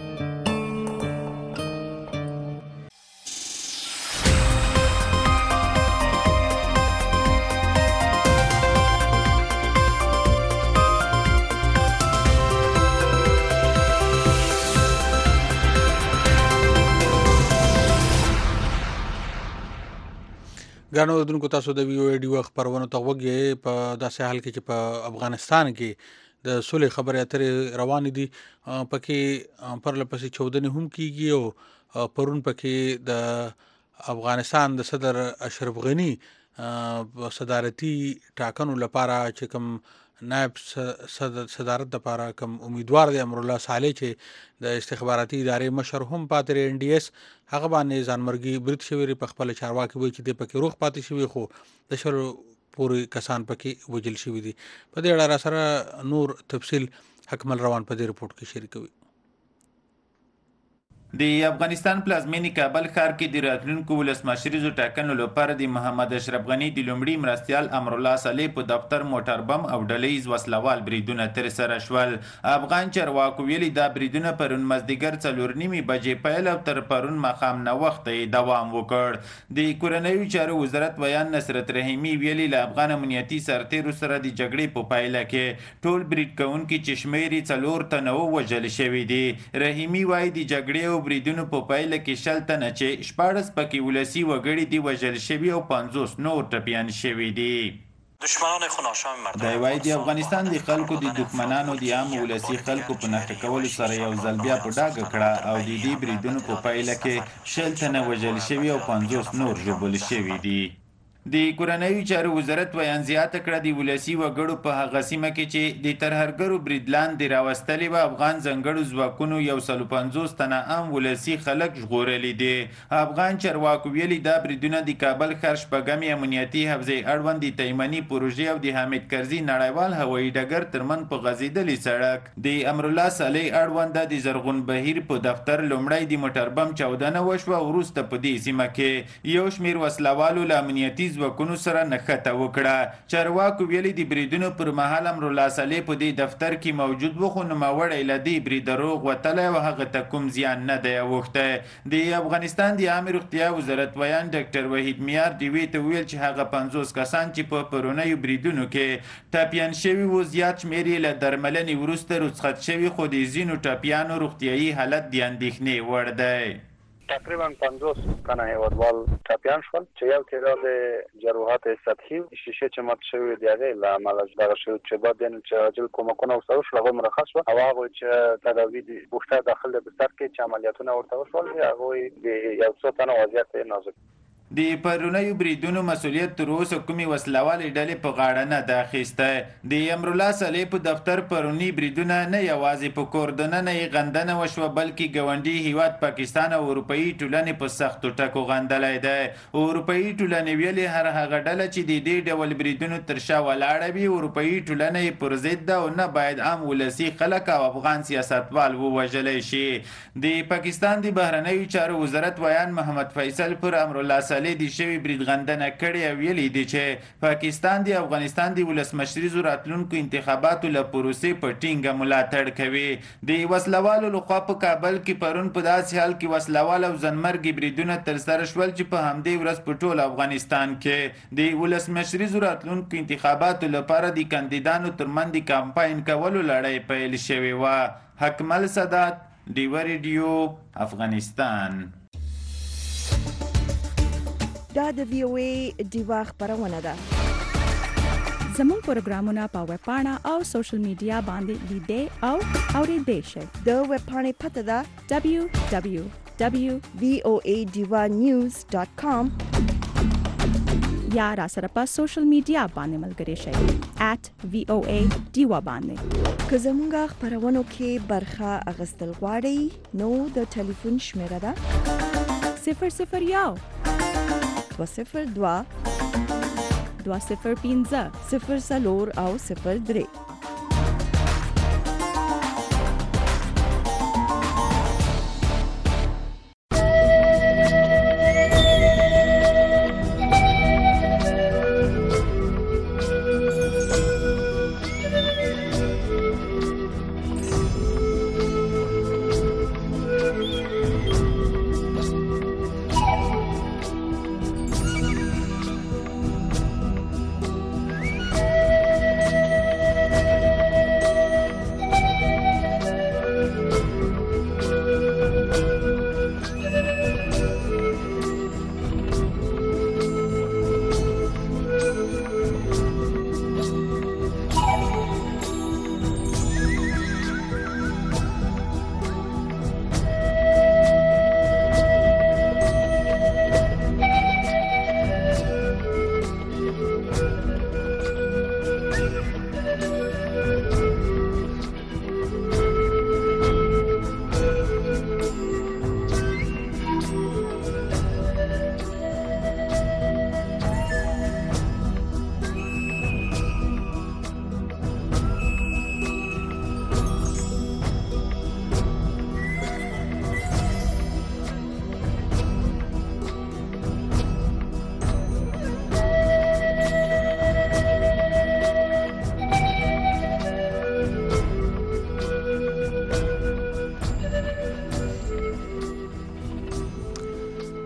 ګرانو اوریدونکو، تاسو د وی او ای ډیو خبرونو ته وګورئ. په داسې حال کې چې په افغانستان کې د صلح خبرې اترې روانې دي، پکې پرله پسې چودنې هم کیږي او پرون پکې د افغانستان د صدر اشرف غنی صدارتي ټاکنو لپاره چې کوم نائب صدارت لپاره کوم امیدوار دی امرالله صالح چې د استخباراتي ادارې مشر هم پاتې ان ډي اس، هغه باندې ځانمرګي برید شوی په خپل چارواکي وایي چې د پکې روغ پاتې شوی خو د شلو پورې کسان پکې وجل شوي دي. په دې اړه سره نور تفصیل حکمل روان په دې رپورټ کې شریکوي. د افغانستان پلازمینی کابل ښار کې د راتلونکو ولسمشریزو ټاکنو لپاره د محمد اشرف غني د لومړي مرستیال امرالله صالح په دفتر موټر بم او ډلهیز وسلوال بریدونه ترسره شول. افغان چارواکو ویلي دا بریدونه پرون مازدیګر څلور نیمې بجې پیل او تر پرون ماښام ناوخته یې دوام وکړ. د کورنیو چارو وزارت ویان نصرت رحیمي ویلي له افغان امنیتي سرتیرو سره د جګړې په پایله کې ټول برید کوونکي چې شمیر یې څلور تنه ووژل شوي دي. رحیمي وایي د جګړې او بریدونو په پایله کې شل تنه چې شپاړس پکې ولسي وګړي دي وژل شوي او پنځوس نور ټپیان شوي دي. دشمنان خوناشام مردم دی وایي د افغانستان د خلکو د دښمنانو د عام ولسي خلکو په نښه کولو سره یو ځل بیا په ډاګه کړه او د دې بریدونو په پایله کې شل تنه وژل شوي او پنځوس نور ژوبل شوي دي. د کورنیو چارو وزارت ویان زیاته کړه د ولسي وګړو په هغه سیمه کې چې د ترهګرو برید لاندې راوستلې وه افغان ځانګړو ځواکونو یو سل پنځوس تنه عام ولسي خلک ژغورلي دي. افغان چارواکو ویلي دا بریدونه د کابل ښار شپږمې امنیتي حوزې اړوند د تیمني پروژې او د حامد کرزي نړیوال هوایي ډګر ترمن په غځېدلي سړک د امرالله صالح اړونده د زرغون بهیر په دفتر لومړی د موټر بم چاودنه وشوه. وروسته په دې سیمه کې یو شمېر وسلوالو له امنیتي ځواکونو سره نښته وکړه. چارواکو ویلي د بریدونو پر مهال امرالله صالح په دې دفتر کې موجود و خو نوموړی له دې بریده روغ وتلی او هغه ته کوم زیان نه دی اوښتی. د افغانستان د عامې روغتیا وزارت ویان ډاکټر وحید میار ډیوې ته وویل چې هغه پنځوس کسان چې په پرونیو بریدونو کې ټپیان شوي وو زیات شمېر یې له درملنې وروسته رخصت شوي خو د ځینو ټپیانو روغتیایي حالت د اندېښنې وړ دی. تقریبا پنځوس تنه هیوادوال ټپیان شول چې یو تعداد جراحات سطحي شیشه چې مات شوي دي هغې له امله دغه شوي چې باید چې عاجل کومکونه ورسره وشول هغوی مرخص شول او هغوی چې تداوي دي بوشته داخل د بستر کې چې عملیاتونه ورته وشول هغوی د یو څو تنه وضعیت یې نازک. د پرونیو بریدونو مسؤلیت تر اوسه کومې وسلوالې ډلې په غاړه نه ده اخیستی. د امرالله صالح په دفتر پروني بریدونه نه یوازې په کور دننه یې غندنه وشوه بلکې ګاونډي هیواد پاکستان او اروپایي ټولنې په سختو ټکو غندلی دی. اروپایي ټولنې ویلې هر هغه ډله چې د دې ډول بریدونو تر شا ولاړه وي اروپایي ټولنه یې پر ضد ده او نه باید عام ولسي خلک او افغان سیاستوال ووژلی شي. د پاکستان د بهرنیو چارو وزارت ویان محمد فیصل پر امرالله صالح د شوي برید غندنه کړې او ویلي دي چې پاکستان د افغانستان د ولسمشریزو راتلونکو انتخاباتو له پروسې په ټینګه ملاتړ کوي. د وسلوالو لخوا په کابل کې پرون په داسې حال کې وسلوال او ځانمرګي بریدونه ترسره شول چې په همدې ورځ په ټول افغانستان کې د ولسمشریزو راتلونکو انتخاباتو لپاره د کاندیدانو ترمنځ د کمپاین کولو لړۍ پیل شوې وه. حکمل سادات، ډیوه ریډیو، افغانستان. دا د وی او ای ډیوا خبرونه ده. زموږ پروګرامونه په ویب پاڼه او سوشل میډیا باندې لیدې او اورېدې شئ. د ویب پاڼې پته ده دبلیو دبلیو دبلیو ډاٹ وی او ای ډیوا نیوز ډاٹ کام یا را سره په سوشل میډیا باندې ملګري شئ ایٹ وی او ای ډیوا باندې. که زموږ خبرونو کې برخه اخیستل غواړئ نو د ټلیفون شمیره ده صفر صفر یو دو صفر دوا دوا صفر پنځه صفر څلور او صفر درې.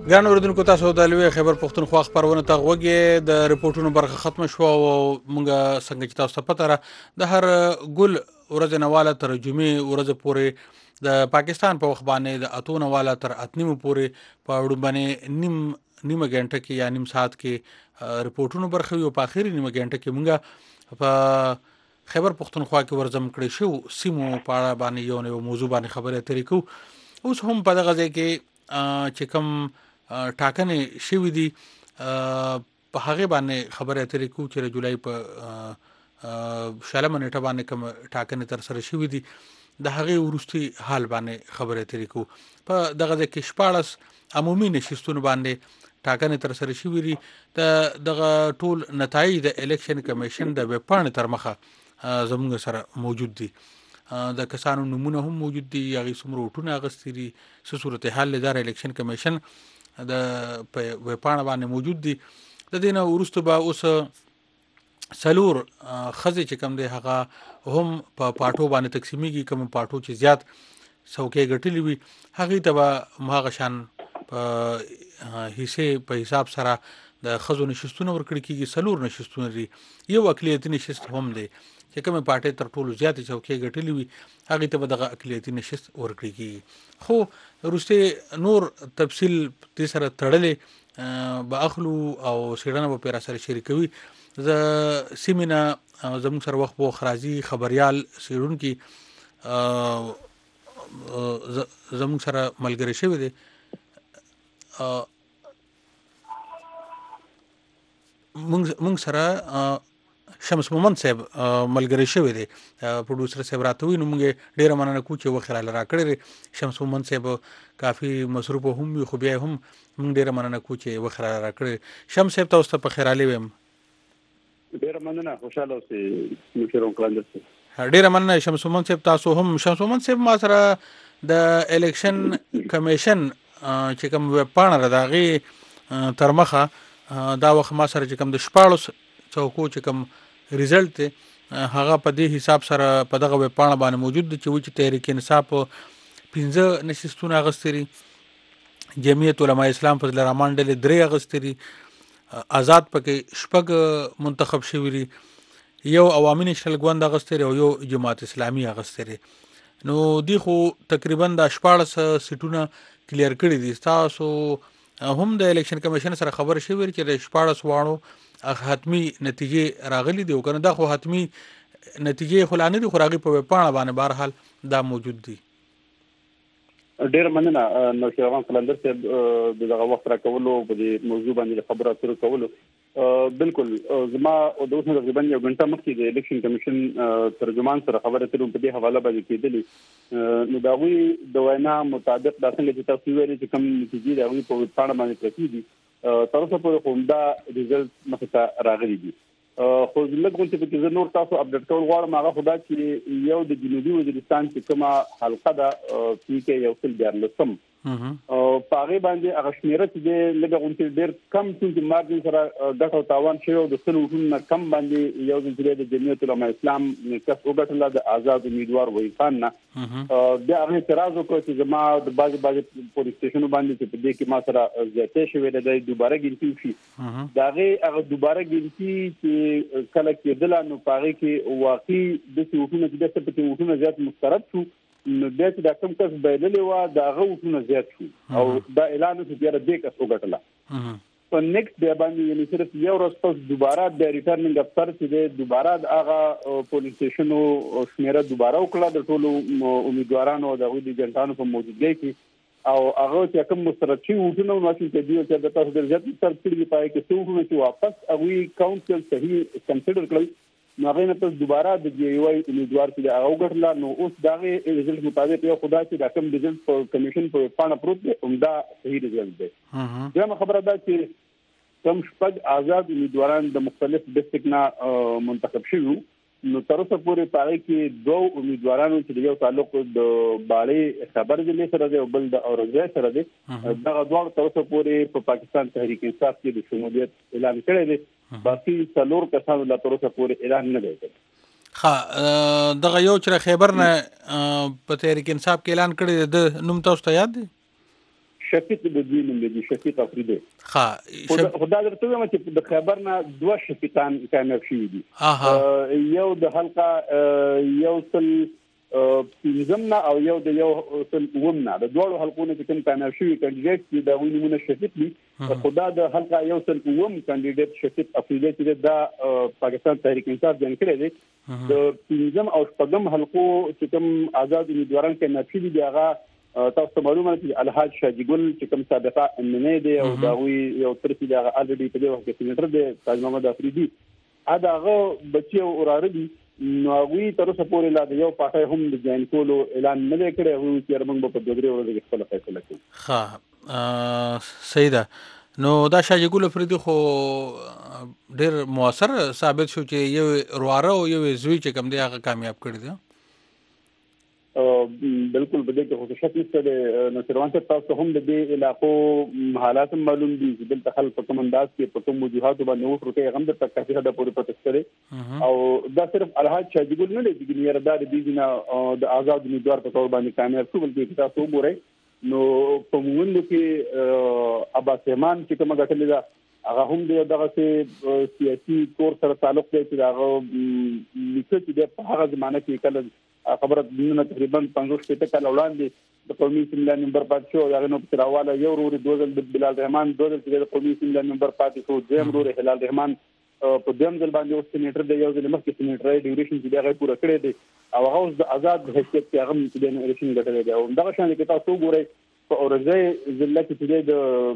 ګران اوریدونکو تاسو د لوی خبر پښتونخوا خبرونه ته غوږی د ریپورتونو برخه ختمه شو او موږ څنګه چې تاسو ته پته را د هر ګل ورځ نواله تر جمعې ورځ پورې د پاکستان په وخت باندې د اتو نواله تر اتنیمو پورې په وړاندې نیم نیمه غنټه کې یا نیم ساعت کې ریپورتونو برخه یو په اخیری نیمه غنټه کې موږ په خبر پښتونخوا کې ورزم کړی شو سیمو په اړه باندې یو نو موضوع باندې خبره اترې کو اوس هم په دغه ځای کې چې کوم ټاکنې شوې دي په هغه باندې خبره اترې کو چې جولای په شلمه نیټه باندې کوم ټاکنې تر سره شوې دي د هغه ورستي حال باندې خبره اترې کو په دغه کې شپاړس عمومي نشستونه باندې ټاکنې تر سره شوې دي د دغه ټول نتایج د الیکشن کمیشن د ویب پاڼې تر مخه زموږ سره موجود دي د کسانو نمونه هم موجود دي هغه څومره وټونه اغستې دي څه صورتحال لدار الیکشن کمیشن د په ویب پاڼه باندې موجود دي د دې نه وروسته به اوس سلور خزې چې کوم دی هغه هم په پاټو باندې تقسیمیږي کوم پاټو چې زیات څوکۍ ګټلې وي هغې ته به هغه شان په حصې په حساب سره د ښځو نشستونه ورکړي کېږي سلور نشستونه دي یو اقلیتي نشست هم دی چې کومې پارټۍ تر ټولو زیاتې څوکۍ ګټلې وي هغې ته به دغه اقلیتي نشست ورکړي کېږي خو وروسته نور تفصیل دې سره تړلې به اخلو او څېړنه به پرې راسره شریکوي زه سیمې نه زموږ سره وخت په خرازي خبریال څېړونکي زموږ سره ملګری شوی دی مونږ سره شمس محمد صاحب ملګری شوی دی پروډوسر صاحب راته وي نو موږ ډېره مننه کوو چې وخت راله راکړی شمس محمد صاحب کافي مصروف هم وي خو بیا هم موږ ډېره مننه کوو چې وخت راله راکړی شمس صاحب تاسو ته په خیرالي ویم ډېره مننه خوشاله اوسئ مشر قلندر صاحب ډېره مننه شمس محمد صاحب تاسو هم شمس محمد صاحب ما سره د الیکشن کمیشن چې کوم ویب پاڼه ده د هغې تر مخه دا وخت ما سره چې کوم د شپاړس څوکو چې کوم ریزلټ دی هغه په دې حساب سره په دغه ویب پاڼه باندې موجود دی چې وایي چې تحریک انصاف پنځه نشستونه اخیستي دي جمعیت علماء اسلام فضل الرحمن ډلې درې اخیستي دي آزاد پکې شپږ منتخب شوي دي یو عوامي نیشنل ګوند اخیستی دی او یو جماعت اسلامي اخیستی دی نو دی خو تقریبا د شپاړس سیټونه کلیر کړي دي تاسو هم د الیکشن کمیشن سره خبر شوی چې د شپاړس واړو حتمی نتیجې راغلي دي او کنه دا خو حتمی نتیجې خو لا نه دي خو راغلي په ویب پاڼه باندې بهرحال دا موجود دي ډېر مننه نو شیروان قلندر صاحب دغه وخت راکولو په دې موضوع باندې خبره اترو کولو بالکل زما د اوس تقریبا یو غنټه مخکې د الیکشن کمیشن ترجمان سره خبره اترو په دې حواله باندې کېدلې نو دا وی د وینا مطابق دا څنګه چې تاسو ویلي چې کوم نتیجې دا وی په ویب پاڼه باندې پرتې دي تر اوسه پورې کوم دا ریزلټ مخې ته راغلي دي خو لږ غونډه په کې زه نور تاسو اپډیټ کول غواړم هغه خدا چې یو د جنوبي وزیرستان چې کومه حلقه ده پی کې یو څل دیارلسم او په هغې باندې هغه شمېره چې دی لږه غونډې ډېر کم چې مارجن سره ګټه او تاوان شوی او د سلو وټونو نه کم باندې یو ځل چې د جمعیت علماء اسلام کس وګټله د آزاد امیدوار وحید خان نه بیا هغې اعتراض وکړ چې زما د بعضې بعضې پولیس سټیشنو باندې چې په دې کې ما سره زیاتې شوې ده دی دوباره ګنتي وشي د هغې هغه دوباره ګنتي چې کله کېدله نو په هغې کې واقعي داسې وټونه چې داسې پکې وټونه زیات مسترد شو نو بیا چې دا کوم کس بایللې وه د هغه وټونه زیات شو او دا اعلان وشو بیا د دې کس وګټله په نیکسټ بیا باندې یعنې صرف یو ورځ پس دوباره بیا ریټرننګ افسر چې دی دوباره د هغه پولیس سټیشنو شمېره دوباره وکړه د ټولو امیدوارانو او د هغوی د ایجنټانو په موجودګۍ کې او هغه چې کوم مسترد شوي وټونه نو چې دوی چې د تاسو ډېر زیات مسترد کړي دي په هغې کې څه وټونه چې واپس هغوی کاونسل صحیح کنسیډر کړل نو هغې نه پس دوباره د جی ای واي امیدوار چې هغه وګټله نو اوس د هغې ریزلټ مطابق یو خو دا چې دا کوم ریزلټ په کمیشن په پاڼه پروت دی همدا صحیح ریزلټ دی دویمه خبره دا چې کوم شپږ آزاد امیدواران د مختلف ډسټرکټ نه منتخب شوي نو تر اوسه پورې په هغې کې دوه امیدوارانو چې د یو تعلق د باړې خبر ضلع سره دی او بل د اورنګزای سره دی دغه دواړو تر اوسه پورې په پاکستان تحریک انصاف کې د شمولیت اعلان کړی دی باقي څلور کسانو لا تر اوسه پورې اعلان نه دی کړی ښه دغه یو چې خیبر نه په تحریک انصاف کې اعلان کړی دی د نوم تاسو ته یاد دی شفیق د دوی نوم دی شفیق افریدی ها خدا درته وایم چې د خبر نه دوه شفیقان کامیاب شوي دي یو د حلقه یو سل پنځم نه او یو د یو سل اووم نه د دواړو حلقو نه چې کوم کامیاب شوي کاندیدیټ دي د هغوی نومونه شفیق دي خدا د حلقه یو سل اووم کاندیدیټ شفیق افریدی چې د پاکستان تحریک انصاف جوړ کړی دی د پنځم او شپږم حلقو چې کوم آزاد امیدواران کامیاب شوي دي هغه تاسو ته معلومه ده الحاج شاجي ګل چې کوم سابقه امنه دی او دا وی یو ترڅ دی هغه الریډي په دې وخت کې سېنیټر دی تاج محمد افریدي ادا هغه بچي او وراره دي نو هغه تر اوسه پورې لا د یو پاټای هم د جوائن کولو اعلان نه کړی او چې موږ په دوه درې ورځې کې خپل فیصله کوو. ها صحیح ده. نو دا شاجي ګل افریدي خو ډېر موثر ثابت شو چې یو وراره او یو زوی چې کوم دی هغه کامیاب کړی دی. بالکل بده کې خو شک نشته د نصروان ته تاسو هم د دې علاقو حالات معلوم دي چې دلته خلک په کوم انداز کې په کوم وجوهات باندې وټروټي هم د تک کافي حدا پورې پټ کړي او دا صرف الحاج شاجي ګل نه دی چې میردار دي نه د آزاد امیدوار په تور باندې کامیاب شو بلکې تاسو وګورئ نو په موږ کې عباس رحمان چې کومه غټلې ده هغه هم د دغه سیاسي کور سره تعلق دی چې هغه لیکل چې د هغه زمانه کې کله خبره دنه تقریبا پنځوس شپږ کال وړاندې د قومي اسمبلی ممبر پاتې شو هغه نو په راواله یو ورور دوزل بلال رحمان دوزل چې د قومي اسمبلی ممبر پاتې شو دیم ورور هلال رحمان په دیم ځل باندې اوس سېنیټر دی یو ځل مخکې سېنیټر ډیوریشن چې هغه پوره کړی دی او هغه اوس د آزاد حیثیت کې هغه چې د الیکشن ګټل دی او دغه شان کې تاسو وګورئ په اورځي ضلع کې چې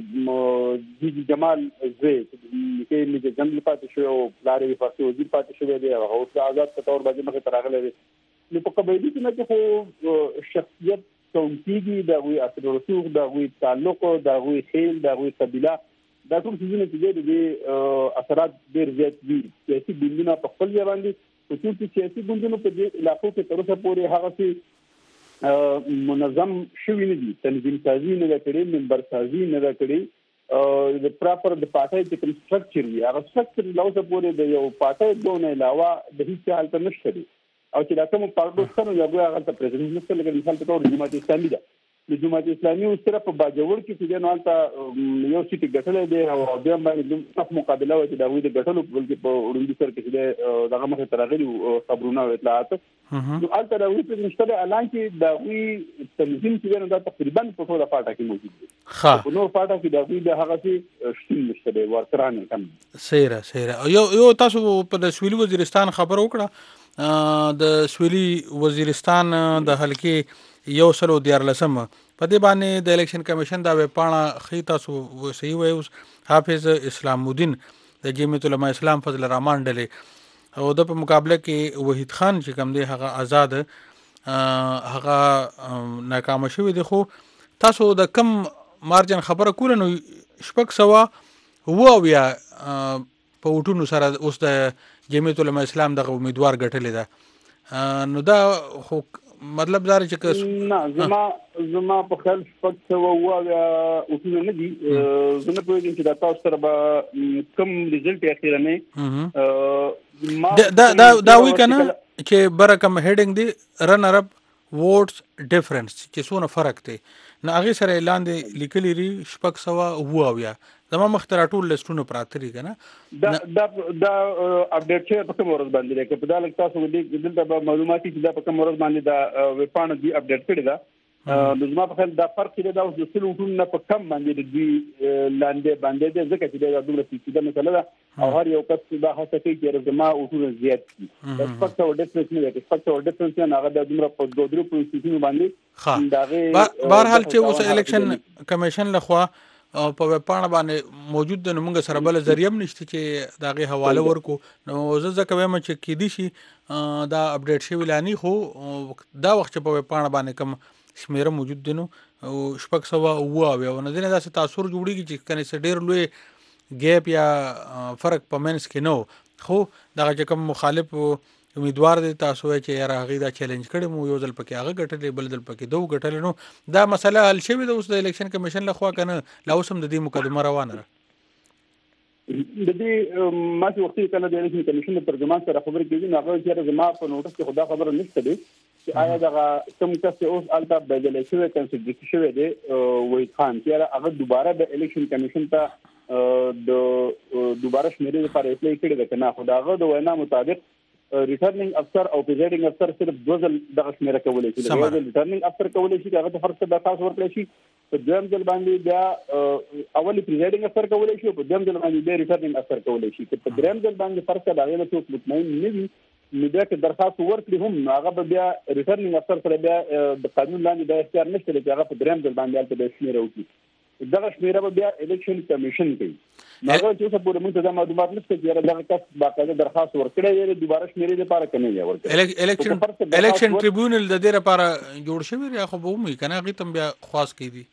د جی جمال زوی چې میجر جنرال پاتې شو او لارې فارسي وزیر پاتې شو دی هغه اوس آزاد په تور باندې مخه تراغله دی نو په قبایلی کې نه خو شخصیت کونتیږي دا وی اثر رسوخ دا وی تعلق دا وی خیل دا وی قبیله دا ټول څه چې د اثرات ډېر زیات دي سیاسي ګوندونه په خپل ځای باندې او چې سیاسي ګوندونو په دې علاقو کې تر اوسه پورې هغه څه منظم شوي نه دي تنظیم سازي نه کړي منبر سازي نه کړي د پراپر د پارټي د کوم سټرکچر وي هغه سټرکچر لا اوسه پورې د یو پارټي دونه علاوه د هیڅ حالت نشته دي او چې دا کوم پارټو سره یو هغه ته پریزیدنت نشته لکه مثال په تور جماعت اسلامي ده د جماعت اسلامي اوس سره په باجوړ کې چې نو البته یو سیټ ګټلې دی او بیا باندې د صف مقابله وي د دوی د ګټلو بلکې په وړاندې سره کې دغه مخه ترغلي خبرونه او اطلاعات نو البته د وی په نشته اعلان کې د وی تنظیم چې نو دا تقریبا په ټوله پاټه کې موجود دي ها په نور پاټه کې د وی د هغه څه شتون نشته دی ورترانه کم سیره سیره یو یو تاسو په د سویلي وزیرستان خبر وکړه د سویلي وزیرستان د حلقې یو سلو دیارلسم په دې باندې د الیکشن کمیشن دا وپاڼه خې تاسو صحیح وایي اوس حافظ اسلام الدین د جمعیت علماء اسلام فضل الرحمن ډلې او د په مقابله کې وحید خان چې کوم دی هغه آزاد هغه ناکام شوی دی خو تاسو د کم مارجن خبره کوله نو شپږ سوه اوه اویا په وټونو سره اوس د جمعیت علماء اسلام دغه امیدوار ګټلې ده نو دا خو مطلب دا چې نه زما زما په خیال شپږ سوه اوه اویا وټونه نه دي زه نه پوهېږم چې دا تاسو سره به کوم ریزلټ اخیرنی دا وایي که نه چې بره کوم هیډینګ دی رنر اپ ووټس ډفرنس چې څونه فرق دی نو هغې سره اعلان دی لیکلي دي شپږ سوه اوه اویا زما مخته راټول لیسټونه پراته دي که نه دا دا دا اپډیټ شوی په کوم ورځ باندې دی که په دا لږ تاسو دلته به معلومات چې دا په کوم ورځ باندې دا ویبپاڼه دوی اپډیټ کړې ده نو زما په خیال دا فرق چې دا اوس د سلو وټونو نه په کم باندې د دوی لاندې باندې دی ځکه چې دا دومره پیچیده مسله ده او هر یو کس دا هڅه کوي چې زما وټونه زیات کړي دا شپږ سوه ډفرنس نه دی شپږ سوه ډفرنس نه هغه د دومره په دوه درې پوزیشنونو باندې د هغې بهرحال چې اوس الیکشن کمیشن لخوا په ویبپاڼه باندې موجود د نمونږ سره بل ذریعه هم نشته چې د هغې حواله ورکو نو زه ځکه وایم چې کیدی شي دا اپډیټ شوي لا نه خو دا وخت چې په ویبپاڼه باندې کوم شمیره موجود دی نو شپږ سوه اوه اویا او نه ځینې داسې تاثر جوړېږي چې کنې څه ډېر لوی ګیپ یا فرق په منځ کې نه و خو دغه چې کوم مخالف امیدوار دی تاسو وایي چې یاره هغې دا چیلنج کړی مو یو ځل پکې هغه ګټلې بل ځل پکې ده وګټلې نو دا مسله حل شوې ده اوس د الیکشن کمیشن لخوا که نه لا اوس هم د دې مقدمه روانه ده د دې ما چې وختي کله د الیکشن کمیشن د ترجمان سره خبرې کېږي نو هغه چې زما په نوټس کې خو دا خبره نشته دی چې آیا دغه کوم کس چې اوس الته بدل شوی کنسیډر شوی دی وحید خان چې هغه دوباره د الیکشن کمیشن ته د دوباره شمیرې لپاره اپلای کړی دی که نه، خو د هغه د وینا مطابق ریټرنینګ افسر او پریزایډینګ افسر صرف دوه ځل دغه شمیره کولی شي. یو ځل ریټرنینګ افسر کولی شي هغه ته فرض ته درخواست ورکړی شي، په دویم ځل باندې بیا اولي پریزایډینګ افسر کولی شي، په دویم ځل باندې بیا ریټرنینګ افسر کولی شي. که په دریم ځل باندې فرض ته د هغې نه څوک مطمئن نه وي نو بیا که درخواست ورکړي هم هغه به بیا ریټرنینګ افسر سره بیا د قانون لاندې دا اختیار نشته دی چې هغه په دریم ځل باندې هلته بیا شمیره وکړي. دغه شمیره به بیا الیکشن کمیشن کوي. نو هغه چې اوسه پورې موږ ته دا معلومات نشته چې دغه کس باقاعده درخواست ورکړی دی دوباره شمیرې لپاره که نه دی ورکړی. الیکشن الیکشن ټریبیونل د دې لپاره جوړ شوی دی، خو به وموي که نه هغې ته هم بیا خواست کوي دي.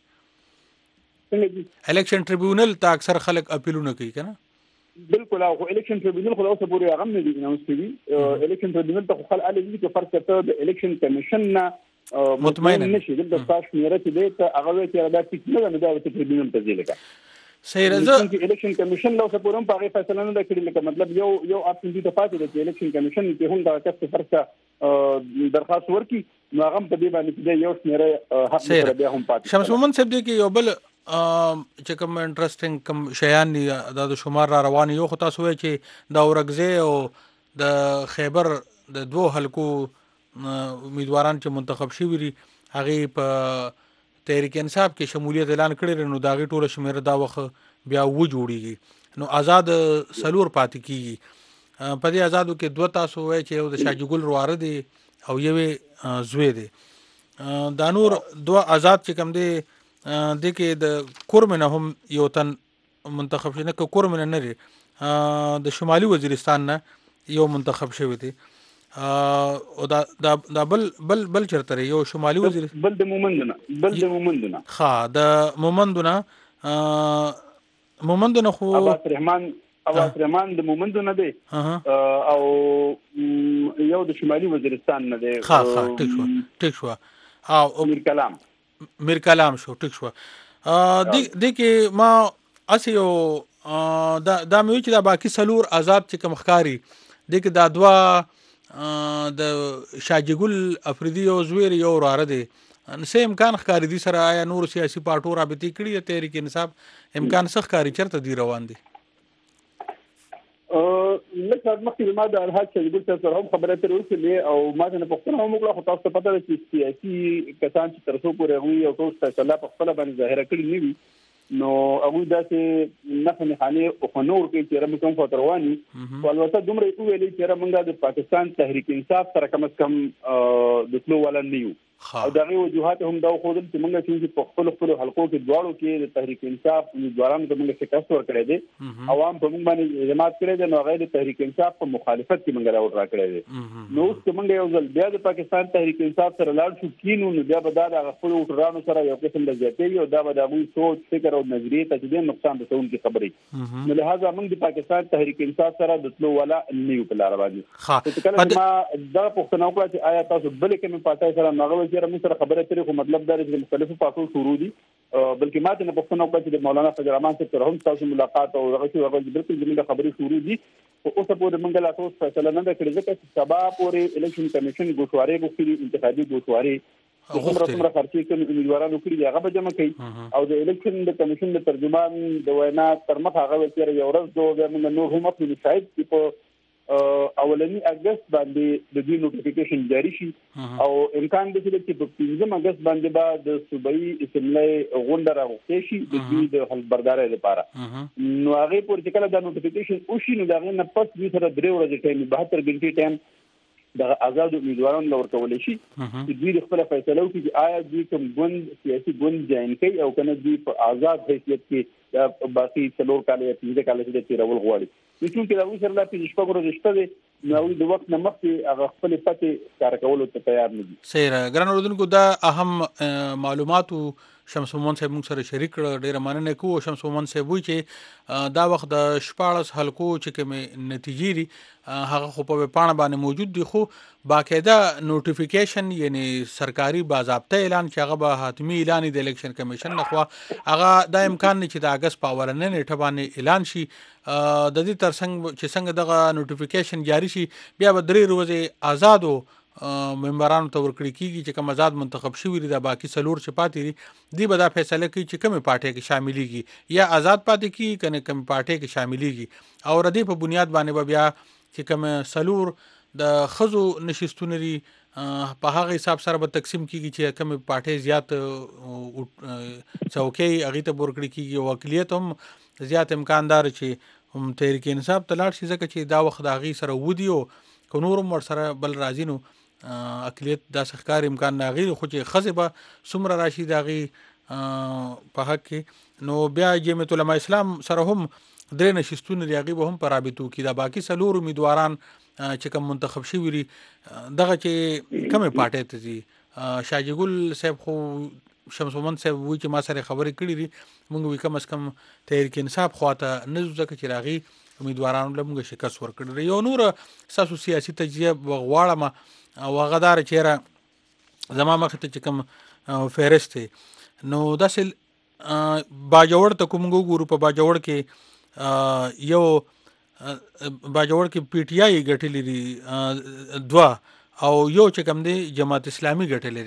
الیکشن ټریبیونل ته اکثر خلک اپیلونه کوي که نه؟ بالکل. او خو الیکشن ټریبیونل خو اوسه پورې هغه هم نه دي اناونس کړي. الیکشن ټریبیونل ته خو خلک هلې دي چې فرض کړه د الیکشن کمیشن نه مطمئن نشي دلته ستا شمیره چې دی ته هغه وایي چې دا ټیک نه ده نو دا ورته ټریبیونل ته ځي. لکه صحیح راځه الیکشن کمیشن له اوسه پورې هم په هغې فیصله نه ده کړې. لکه مطلب یو یو اپشن دې ته پاتې ده چې الیکشن کمیشن کې هم دغه کس ته فرض کړه درخواست ورکړي نو هغه هم په دې باندې چې دی یو شمیره حق سره بیا هم پاتې. شمس مومن صاحب دی کې یو بل چې کوم انټرسټینګ کوم شیان دي دا د شمار را روان یو، خو تاسو وایئ چې د اورکزۍ او د خیبر د دوو حلقو امیدواران چې منتخب شوي دي هغې په تحریک انصاف کې شمولیت اعلان کړی دی، نو د هغې ټوله شمیره دا وخت بیا اووه جوړېږي، نو آزاد څلور پاتې کېږي. په دې آزادو کې دوه تاسو وایئ چې یو د شاجي ګل رواره دی او یو یې زوی دی. دا نور دوه آزاد چې کوم دی دې کې د کورم نه هم یو تن منتخب شوی، نه که کورم نه نه دی د شمالي وزیرستان نه یو منتخب شوی دی او دا دا دا بل بل بل چرته یو شمالي وزیر بل د مومندونه بل د مومندونه ها د مومندونه مومندونه خو عباس رحمان عباس رحمان د مومندونه دی او یو د شمالي وزیرستان نه دی. ها ها ټیک شو ټیک شو او میر کلام میر کلام شو ټیک شو. د د کې ما اسی یو دا دا مې چې دا باقي سلور آزاد چې کوم ښکاری د کې دا دوا د شاجي ګل افریدي یو زویر یو وراره دی، څه امکان ښکاري دي سره آیا نور سیاسي پارټو رابطې کړي د تحریک انصاف امکان څه ښکاري چېرته دی روان دي؟ لږ ساعت مخکې ما د الحاج شاجي ګل صاحب سره هم خبرې ترې وکړلې او ما ته نه پوښتنه هم وکړه، خو تاسو ته پته ده چې سیاسي کسان چې تر څو پورې هغوی یو ټول فیصله په خپله باندې ظاهره کړي نه وي نو هغوی داسې نښه نښانې خو نه ورکوي چې یاره موږ کوم خواته روان یو. خو البته دومره یې وویلې چې یاره موږ د پاکستان تحریک انصاف سره کم از کم د تلو والا نه یو او د هغې وجوهات هم دا وښودل چې موږ چې په خپلو خپلو حلقو کې دواړو کې د تحریک انصاف امیدوارانو ته موږ شکست ورکړی دی، عوام په موږ باندې اعتماد کړی دی، نو هغه د تحریک انصاف په مخالفت کې موږ راوړ را کړی دی. نو اوس که موږ یو ځل بیا د پاکستان تحریک انصاف سره لاړ شو کینو نو بیا به دا د هغه خپلو ووټرانو سره یو قسم د زیاتېږي او دا به د هغوی سوچ فکر او نظریې ته چې ډېر نقصان رسوونکې خبرې، نو لهذا موږ د پاکستان تحریک انصاف سره د تلو والا نه یو په لاره باندې. چې کله ما دا پوښتنه وکړه چې آیا تاسو بلې کومې پارټۍ سره نو هغه وایي چې موږ سره خبرې خو مطلب دا دی چې مختلفو پارټو شروع دي، بلکې ما ته نه پوښتنه وکړه چې د مولانا فضل الرحمن صاحب سره هم ستاسو ملاقات او هغه شی هغه بالکل زموږ خبرې شروع دي، خو اوسه پورې موږ لا ټول فیصله نه ده کړې ځکه چې سبا پورې الیکشن کمیشن ګوشوارې غوښتي انتخابي ګوشوارې څومره څومره خرچې کوم امیدوارانو کړي دي هغه به جمع کوي او د الیکشن د کمیشن د ترجمان د وینا تر مخه هغه وایي یو ورځ دوه بیا موږ نور هم خپل شاهد چې په اولنی اگست باندې د دې نوټیفیکیشن جاری شي او امکان دی چې په پنځم اگست باندې به د صوبایي اسمبلی غونډه راغوښتې شي د دې د حلبردارۍ لپاره. نو هغې پورې چې کله دا نوټیفیکیشن وشي نو د هغې نه پس دوی سره درې ورځې ټایم بهتر ګنټې ټایم د آزادو امیدوارانو له ورکولی شي چې دوی د خپله فیصله وکړي چې آیا دوی کوم ګوند سیاسي ګوند جاین کوي او که نه دوی په آزاد حیثیت کې دا باقي څلور کاله یا پنځه کاله چې د تېرول غواړي. نو چونکې د هغوی سره لا پنځه شپږ ورځې شته دی نو هغوی د وخت نه مخکې هغه خپلې پتې ښکاره کولو ته تیار نه دي. صحیح ده. ګران اورېدونکو دا اهم معلوماتو شمس مومن صاحب موږ سره شریک کړه، ډېره مننه کوو. شمس مومن صاحب وایي چې دا وخت د شپاړس حلقو چې کومې نتیجې دي هغه خو په ویبپاڼه باندې موجود دي، خو باقاعده نوټیفیکیشن یعنی سرکاري باضابطه اعلان چې هغه به حتمي اعلان د الیکشن کمیشن لخوا هغه دا امکان نه چې د اګست په اولنۍ نیټه باندې اعلان شي. د دې ترڅنګ چې څنګه دغه نوټیفیکیشن جاری شي بیا به درې ورځې آزادو ممبرانو ته ورکړي کیږي چې کوم آزاد منتخب شوي دي د باقي څلور چې پاتې دي دی به دا فیصله کوي چې کومې پارټۍ کې شاملېږي یا آزاد پاتې کیږي کنه کومې پارټۍ کې شاملېږي او د دې په بنیاد باندې به بیا چې کوم څلور د ښځو نشستونه دي په هغه حساب سره به تقسیم کیږي چې کومې پارټۍ زیات څوکۍ هغې ته به ورکړي کیږي او اقلیت هم زیات امکان دار چې هم تحریک انصاف ته لاړ شي ځکه چې دا وخت د هغې سره ودي او که نور هم ورسره بل راځي نو اقلیت داسې ښکار امکان نه هغې خو چې ښځې به څومره راشي د هغې په حق کې نو بیا جمعیت علما اسلام سره هم درې نشستونه دي هغې به هم په رابطو کې دا باقي څلور امیدواران چې کوم منتخب شوي دي دغه چې کومې پارټۍ ته ځي شاجي ګل صاحب خو شمس محمد صاحب وایي چې ما سره خبرې کړي دي موږ وایي کم از کم تحریک انصاف خواته نه ځو ځکه چې د هغې امیدوارانو له موږ شکست ورکړی دی یو نوره ستاسو سیاسي تجزیه غواړم او هغه دا چېرې زما مخې ته چې کوم فهرست دی نو داسې باجوړ ته کوم وګورو په باجوړ کې یو باجوړ کې پی ټی آی ګټلې دي دوه او یو چې کوم دی جماعت اسلامي ګټلې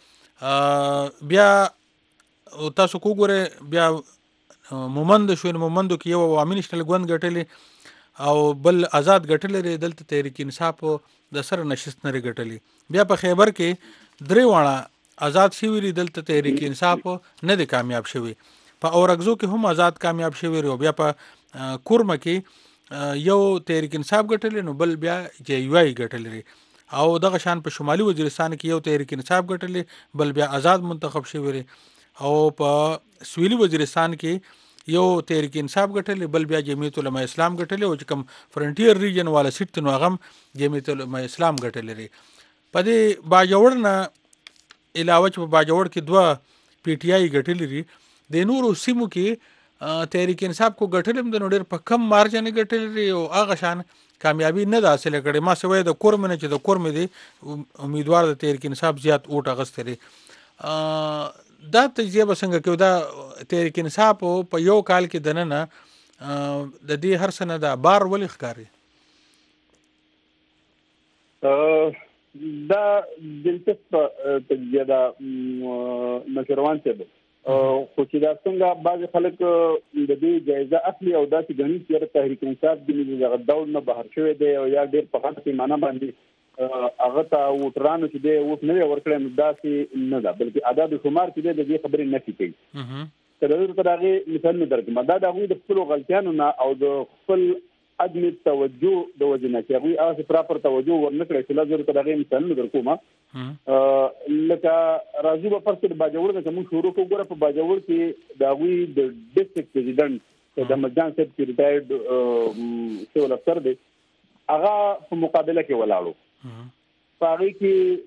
دي بیا تاسو کو ګوره بیا مومند شو مومندو کې یو عوامي نشنل ګوند ګټلې او بل آزاد ګټلې دي دلته تحریک انصاف د سره نشست نه ګټلې بیا په خیبر کې درې واړه آزاد شوي دي دلته تحریک انصاف نه دی کامیاب شوی په اورګزو کې هم آزاد کامیاب شوی او بیا په کورمه کې یو تحریک انصاف ګټلې نو بل بیا جے یو آی ګټلې او دغه شان په شمالي وزیرستان کې یو تحریک انصاف ګټلې بل بیا آزاد منتخب شوی او په سویلي وزیرستان کې یو تحریک انصاف ګټلې بل بیا جمعیت علما اسلام ګټلې او چې کوم فرنټیر ریجن والا سیټ نو هغه جمعیت علما اسلام ګټلې په دې باجوړ نه علاوه چې په باجوړ کې دوه پی ټی آی ګټلې دي د نورو سیمو کې تحریک انصاف کو ګټلم د نوډر په کم مارجن ګټلې او هغه شان کامیابی نه حاصل کړي ما سوې د کورم نه چې د کورم دي امیدوار د تحریک انصاف زیات اوټ اغستې دي دا تجزیه بسنګ کې دا تحریک انصاف په یو کال کې دننه د دې هر سنه دا بار ولې ښکاري دا دلچسپ تجزیه دا مشروان څه خو چې دا څنګه بعض خلک د دې جایزه اخلي او داسې ګڼي چې تحریک انصاف د دغه ډول نه بهر شوی دی او یا ډېر په غټ پیمانه باندې هغه ته ووټرانو چې دی ووټ نه وي ورکړی نو داسې نه ده بلکې عدد شمار چې دی د دې خبرې نفي کوي که د دې په هغې مثال مې درکړم دا د هغوی د خپلو غلطیانو نه او د خپل عدم توجه د وجې نه چې هغوی هغسې پراپر توجه ورنه کړی چې لا زه درته د هغې مثالونه درکوم لکه راځو به فرض کړو د باجوړ نه که موږ شروع کړو ګوره په باجوړ کې د هغوی د ډسټرکټ پرزیډنټ د مجان صاحب چې ریټایرډ سیول افسر دی هغه په مقابله کې ولاړو په هغې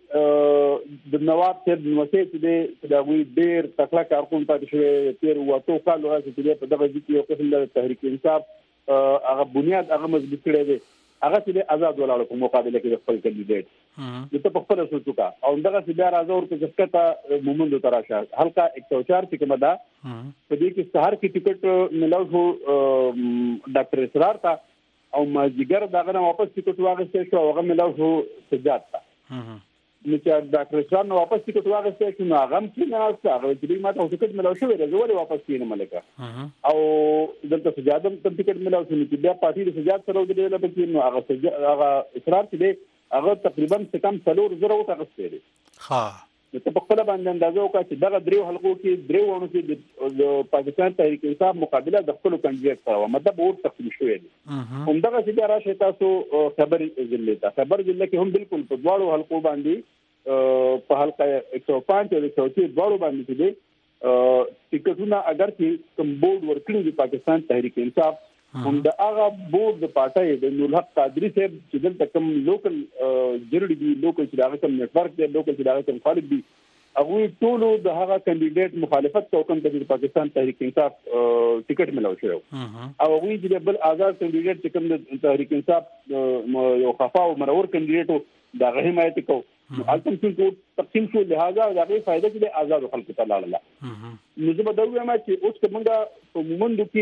کې د نواب صاحب نوسۍ چې دی د هغوی ډېر تکړه کارکون پاتې شوی تېر اووه اتو کالو راځي چې دی په دغه ځای کې یو قسم د تحریک انصاف هغه بنیاد هغه مضبوط کړی دی هغه چې دی آزاد ولاړو په مقابله کې د خپل کاندیډیټ نو ته په خپله سوچ وکړه او همدغسې بیا راځه ورته چې ښکته مومندو ته راشه هلکه ایک سو چار چې کومه ده په دې کې سهار کې ټکټ میلاو شو ډاکټر اسرار ته او مازدیګر د هغه نه واپس ټکټ واخیستی شو او هغه میلاو شو سجاد ته نو چې ډاکټر اسرار نه واپس ټکټ واخیستی شو نو هغه هم کېناسته هغه چې دوی ما ته ټکټ میلاو شوی دی زه ولې واپس کېنم هلکه او دلته سجاد هم ته ټکټ میلاو شو نو چې بیا پارټي د سجاد سره ودرېدله پکې نو هغه هغه اسرار چې دی هغه تقریبا څه کم څلور زره ورته اخیستی دی نو ته په خپله باندې اندازه وکړه چې دغه دریو حلقو کې دریو ونو کې د پاکستان تحریک انصاف مقابله د خپلو کاندیډیټ سره وه مطلب اور تقسیم شوی دی همدغسې بیا راشئ تاسو خیبر ضلع ته خیبر ضلع کې هم بالکل په دواړو حلقو باندې په حلقه ایک سو پانچ او ایک سو چھ دواړو باندې چې دی ټکټونه اگر چې کوم بورډ ورکړي د پاکستان تحریک انصاف هم د هغه بورډ د پارټۍ د نورالحق قادري صاحب چې دلته کوم لوکل جرړي دي لوکل چې د هغه کوم نیټورک دی لوکل چې د هغه کوم خالق دي هغوی ټولو د هغه کاندیډیټ مخالفت کوي کوم د پاکستان تحریک انصاف ټکټ ملاو شوی او هغوی چې بل آزاد کاندیډیټ چې کوم د تحریک انصاف یو خفا او مرور کاندیډیټ د هغه حمایت کوي هلته څنګه تقسیم شو لهذا د هغې فایده چې د آزادو خلکو ته لاړله نو زه به دا ووایم چې اوس که موږ په مومندو کې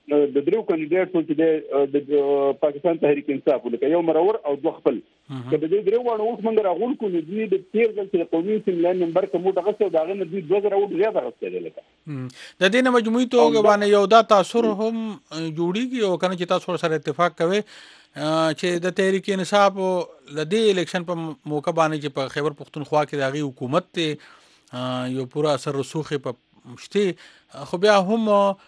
د دریو کاندیدټ چې د پاکستان تحریک انصاف لکه یو مرور او دوه خپل که د دې دریو وانه اوس موږ راغون کو نو دوی د تیر ځل چې قومي اسمبلی نمبر کوم ټغه څه داغه نه دوی دوه زره وډ زیاته راځي لکه د دې نه مجموعي توګه باندې یو دا تاثر هم جوړیږي او کنه چې تاسو سره اتفاق کوي چې د تحریک انصاف لدی الیکشن په موقع باندې چې په خیبر پختونخوا کې داغي حکومت ته یو پورا اثر رسوخ په مشته خو بیا هم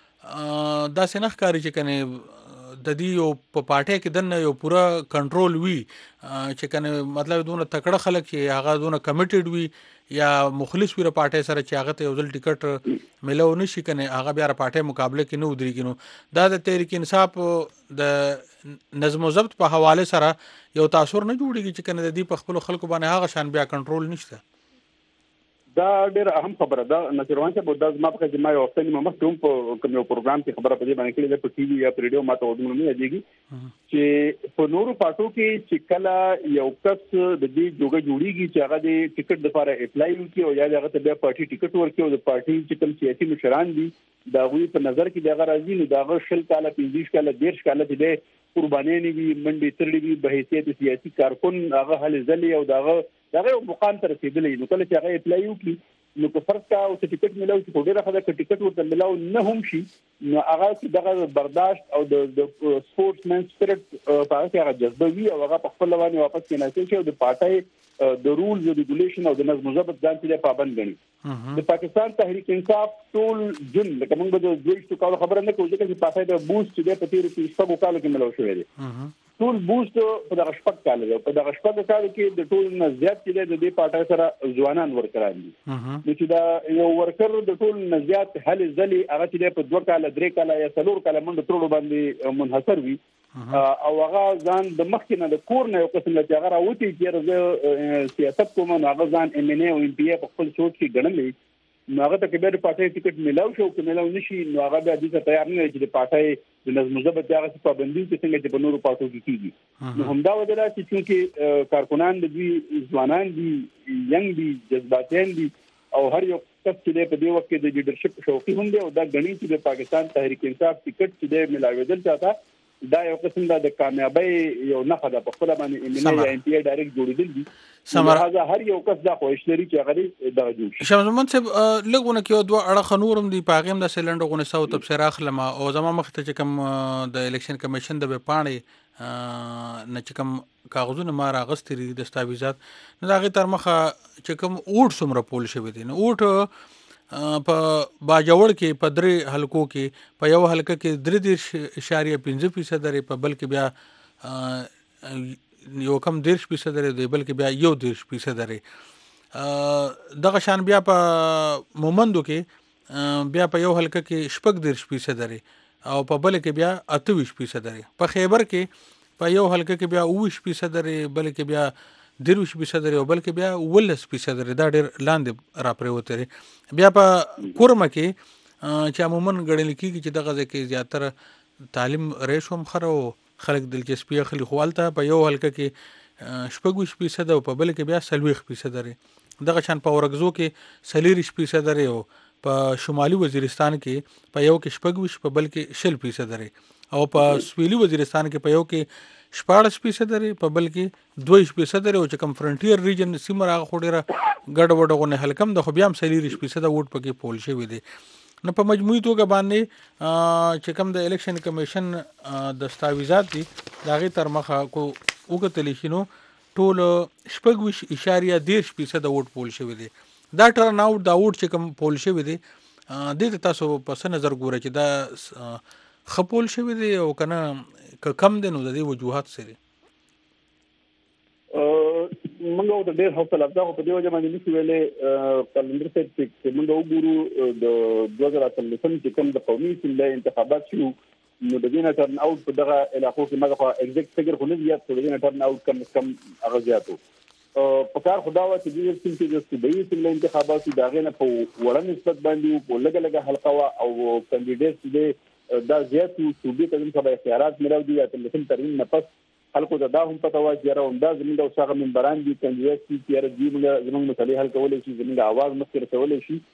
دا سنخ کاری چې کنه د دې یو په پارټي کې دنه یو پورا کنټرول وي چې کنه مطلب دونه تکړه خلک چې هغه دونه کمیټډ وي یا مخلص وي پارټي سره چې هغه ته یو ځل ټیکټ ملو نشي کنه هغه بیا پارټي مقابله کې نه ودرېږي نو دا د تحریک انصاف د نظم او ضبط په حواله سره یو تاثر نه جوړیږي چې کنه د دې په خپل خلکو باندې هغه شان بیا کنټرول نشته دا ډېر اهم خبره ده نصیروان صاحب دا زما په کې ما یو وخت نیمه مخکې هم په کوم یو پروګرام کې خبره په دې باندې کړې ده په ټي وي یا په ریډیو ما ته ودونه نه یادېږي چې په نورو پارټو کې چې کله یو کس د دې جوګه جوړیږي چې هغه د ټیکټ لپاره اپلای وکړي او یا هغه ته بیا پارټي ټیکټ ورکړي او د پارټي چې کوم سیاسي مشران دي دا غوي په نظر کې دغه راځي نو دغه شل کاله پنځه کاله ډیر کاله دې قرباني نه وي منډي ترړي وي به حیثیت سیاسي کارکون هغه هل ځلي او دغه دغه مقام ته رسیدلی نو کله چې هغه اپلای وکړي نو که فرض کا او ټیکټ ملاو چې ډیره خدای ک ټیکټ ورته ملاو نه هم شي نو هغه چې دغه برداشت او د سپورټس مین سپیرټ په هغه هغه جذبه وي او هغه په خپل باندې واپس کېناسي شي او د پارټي د رولز او ریګولیشن او د نظم او ضبط ځان ته پابند غني د پاکستان تحریک انصاف ټول جن لکه موږ د دویشتو کال خبره نه کوو چې پارټي د بوست چې په تیر کې شپږ کالو کې ملاو شوی دی ټول بوست په دغه شپږ کال دی په دغه شپږ کال کې د ټول نه زیات چې د دې پارټي سره ځوانان ورکران دي نو چې دا یو ورکر د ټول نه زیات هل ځلي هغه چې په دوه کال درې کال یا څلور کال منډه ترلو باندې منحصر وي او هغه ځان د مخکې نه د کور نه یو قسم له هغه راوتی چې سیاست کوم نه هغه ځان ام ان ای او ام پی ای په خپل سوچ کې ګڼلې نو هغه ته کبیر پارټي ټیکټ ملاو شو که ملاو نشي نو هغه بیا دې ته تیار نه چې د پارټي د نظم ضبط هغه څه پابندي چې څنګه چې په نورو پارټو کې کیږي نو همدا وجه ده چې چې کارکونان د دوی ځوانان دي ینګ دي جذباتین دي او هر یو کس چې په دې وخت کې د لیډرشپ شوقي هم دي او دا غني چې د پاکستان تحریک انصاف ټیکټ چې د ملاویدل چاته دا یو قسم د کامیابی یو نه خدا په خپل باندې ام ان ای یا ام پی ای ډایرکټ جوړیدل دي سمره هر یو کس دا خوښ لري چې هغه دا جوړ شمزمن صاحب لګونه کې دوه اړه خنورم دی پاغم د سیلند غونه سو تبصره اخلم او زما مخته چې کوم د الیکشن کمیشن د پاڼې نه چې کوم کاغذونه ما راغستري دستاویزات نو دا غي تر مخه چې کوم اوټ سمره پول شوی دي نو اوټ په باجوړ کې په درې حلقو کې په یو حلقه کې درې دېرش اشاریه پنځه فیصد لري په بل کې بیا یو کم دېرش فیصد لري دی بل کې بیا یو دېرش فیصد لري دغه شان بیا په مومندو کې بیا په یو حلقه کې شپږ دېرش فیصد لري او په بل کې بیا اته ویشت فیصد لري په خیبر کې په یو حلقه کې بیا اوه ویشت فیصد لري بل کې بیا درویش فیصد لري او بلکې بیا ولس فیصد لري دا ډېر لاندې را پریوته لري بیا په کورمه کې چې عموما ګڼل کېږي چې دغه ځکه زیاتره تعلیم ریشو هم خره او خلک دلچسپي اخلي خو هلته په یو حلقه کې شپږ ویشت فیصد او په بل کې بیا څلوېښت فیصد لري دغه شان په ورکزو کې څلېرویشت فیصد لري او په شمالي وزیرستان کې په یو کې شپږ ویشت په بل کې شل فیصد لري او په سویلي وزیرستان کې په یو کې شپاړس فیصد لري په بل کې دوه ویشت فیصد لري او چې کوم فرنټیر ریجن سیمه راغه خو ډېره ګډ وډ غونه حلقم د خو بیا هم څلېرویشت فیصد ووټ پکې پول شوی دی نو په مجموعي توګه باندې چې کوم د الیکشن کمیشن دستاویزات دي د هغې تر مخه کو وکتلی شي نو ټول شپږ ویشت اشاریه دېرش فیصده ووټ پول شوی دی دا ټرن آوټ دا ووټ چې کوم پول شوی دی دې ته تاسو په څه نظر ګوره چې دا ښه پول شوی دی او که نه که کم دی نو د دې وجوهات څه دي موږ او د ډېر حوصله افزا خو په دې وجه باندې نشو ویلی قلندر صاحب چې موږ وګورو د دوه زره اتلسم چې کوم د قومي اسمبلۍ انتخابات شو نو د دې نه ټرن آوټ په دغه علاقو کې ما خو اګزیکټ فګر خو نه زیات خو د دې نه ټرن آوټ کم کم هغه زیات و په کار خو دا وه چې دې سیمې کې د صوبایي اسمبلۍ انتخابات د هغې نه په وړه نسبت باندې په لږه لږه حلقه وه او کاندیډیټ چې دا زیات وو صوبې ته زموږ به اختیارات ملاو دي اتلسم ترمیم نه پس خلکو ته دا هم پته وه چې یاره همدا زموږ او هغه ممبران دي کاندیډیټ دي چې یاره دوی موږ زموږ مسلې حل کولی شي زموږ اواز مخکې رسولی شي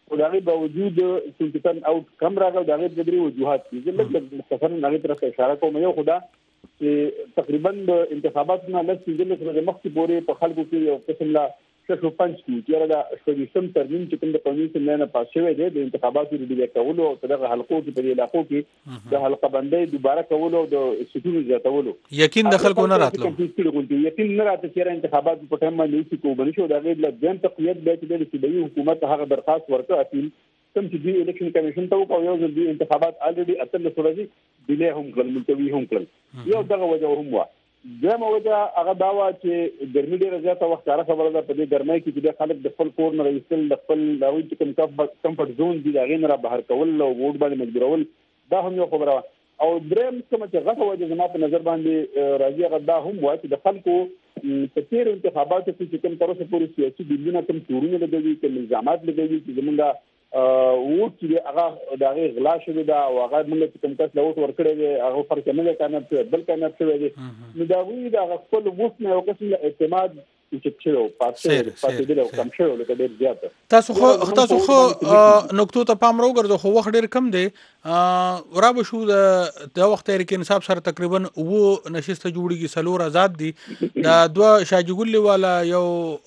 او دا غي باوجود چې تن اوټ کم راغی دا غي د درې وجوهات دي زه لږ مختصر نه طرف اشاره کوم یو خدا چې تقریبا د انتخاباتو نه لږ چې د مخکې پورې په خلکو کې یو قسم لا ششو پنځ کې چې دا شپږم ترمیم چې کوم د قانوني سمون نه پاس شوی دی د انتخاباتو د کولو او دغه حلقو کې په علاقو کې د حلقه بندۍ دوباره کولو او د سټونو زیاتولو یقین د خلکو نه راتلو یقین نه راته چې انتخابات په ټایم باندې چې کو بنشو دا غیر د ځان تقویت به چې د صوبایي حکومت هغه درخواست ورکړ اپیل کوم چې د الیکشن کمیشن ته وکاو یو ځل د انتخابات الریډي اتل سورځي ډیلی هم کړل ملتوي هم کړل یو دغه وجه هم و دغه وجه هغه داوا چې ګرمي ډیره زیاته وخت کار خبره ده په دې ګرمۍ کې چې خلک د خپل کور نه راځي د خپل داوی چې کوم کمفورت زون دي دا غي نه بهر کول او ووټ باندې مجبورول دا هم یو خبره او دریم کوم چې غټه وجه زما په نظر باندې راځي هغه دا هم و چې د خلکو په تیر انتخاباتو کې کوم تر اوسه پورې سیاسي بلونه کوم تورونه لګوي کوم نظامات لګوي چې زمونږ ووټ چې هغه د هغه غلا شوی دا او هغه موږ کوم کس له ووټ ورکړی دی هغه فرق نه دی کنه بل کنه شوی دی نو دا وی دا خپل ووټ نه یو قسم اعتماد چې چلو پاتې پاتې دی او کم شو لکه ډیر زیات تاسو خو تاسو خو نقطو ته پام راوګرځو خو وخت ډیر کم دی ورابه شو د وخت تحریک انصاف سره تقریبا وو نشسته جوړیږي سلور آزاد دي دا دوه شاجګل والا یو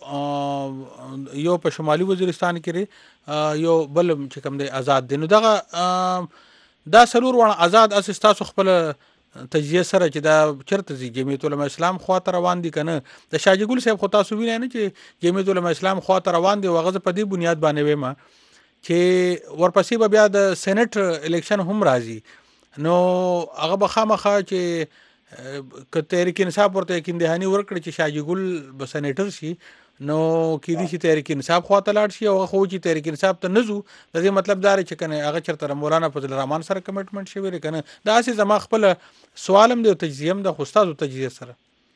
یو په شمالي وزیرستان کې یو بل چې کوم دی آزاد دي نو دغه دا سلور ونه آزاد اساس تاسو خپل تجزیه سره چې دا چرته زی جمعیت العلماء اسلام خواته روان دي کنه د شاجګل صاحب خو تاسو وینئ نه چې جمعیت العلماء اسلام خواته روان دي وغه په دې بنیاد باندې وېما چې ورپسې به بیا د سېنات الیکشن هم راځي نو هغه به خامخا چې ک تحریک انصاف ورته کې اندهاني ورکړي چې شاجګل به سېنیټر شي نو کې دي چې تحریک انصاف خواته لاړ شي او خو چې تحریک انصاف ته نزو د دې مطلب دا چې کنه هغه چرته مولانا فضل الرحمن سره کمټمنټ شوی لري کنه دا سه زما خپل سوالم دی تجزیه د استادو تجزیه سره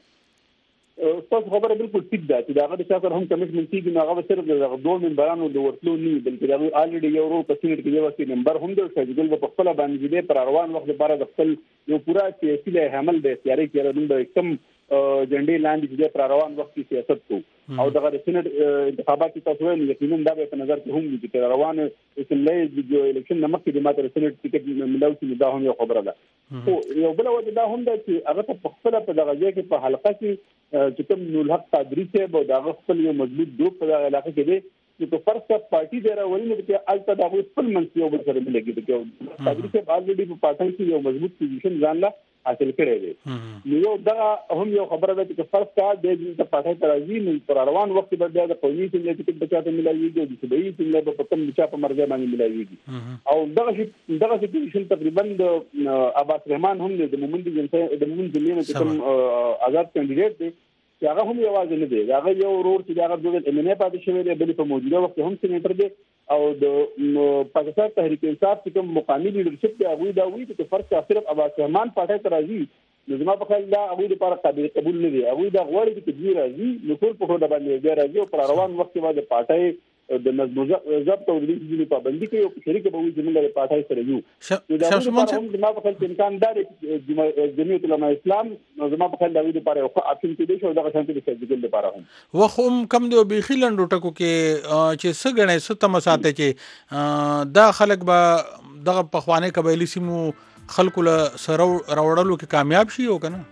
استاد خبره بالکل ټیک ده چې دا هغه چې سره هم کمټمنټ کیږي نو هغه صرف د دوه منبرانو د ورتلو نه بلکې دا الریډي یو ورو په سینټ کې یو وسیله نمبر هم د شاجګل په خپل باندې دی پر روان وخت لپاره د خپل یو پورا سیاسي له حمل د اختیاري کېرون د کم جنډې لاندې چې پر روان وخت کې سیاست کو او دغه د سینټ انتخابات تاسو ویل یقینا دا په نظر کې هم دي چې روان اسلامي د الیکشن نمکې د ماته سینټ ټیکټ ملاوي چې دا هم یو خبره ده خو یو بل وجه دا هم ده چې هغه په خپل په دغه ځای کې په حلقه کې چې کوم نور حق قادری ته به دا خپل یو مضبوط ګروپ په علاقه کې دی چې په فرض پارټي دی راولي نو چې الته دا خپل منځ یو بل سره ملګری دي چې قادری ته الریډي په پاتن کې یو مضبوط پوزیشن ځان لا حاصل کړی دی نو یو دا هم یو خبره ده چې فرض کا د دې په پاتې ترازی نو پر روان وخت به د قومي سیمې کې بچاته ملایوي دي چې به یې څنګه په کم بچا په مرګ باندې ملایوي او دغه دغه سیټویشن تقریبا د عباس رحمان هم د مومند جنته د مومند جنې چې کوم آزاد کاندیدټ دی چې هغه هم یوازې نه دی هغه یو ورور چې هغه د ایم ان ای پاتې شوی دی بل په موجوده وخت هم سېنیټر دی او د پاکستان تحریک انصاف چې کوم مقامی لیډرشپ دی هغه دا وایي چې فرض کا صرف عباس رحمان پاتې ترازی نو زما په خیال دا هغه لپاره قابل قبول نه دی هغه دا غواړي چې دوی راځي نو ټول په هوډه باندې بیا راځي او پر روان وخت باندې پاتې د نظم ضبط او د دې پابندي کوي او شریک به وي زموږ د پاتې سره یو شمس مونږ زما په خیال امکان دار جمعیت العلماء اسلام زما په خیال دا وی لپاره او اپشن کې دي شو دغه شانتي د سجل لپاره هم وخم کم دی به خلندو ټکو کې چې سګنې ست مساته چې دا خلک به دغه پخوانه قبایلی سیمو خلکو له سره راوړلو کې کامیاب شي او کنه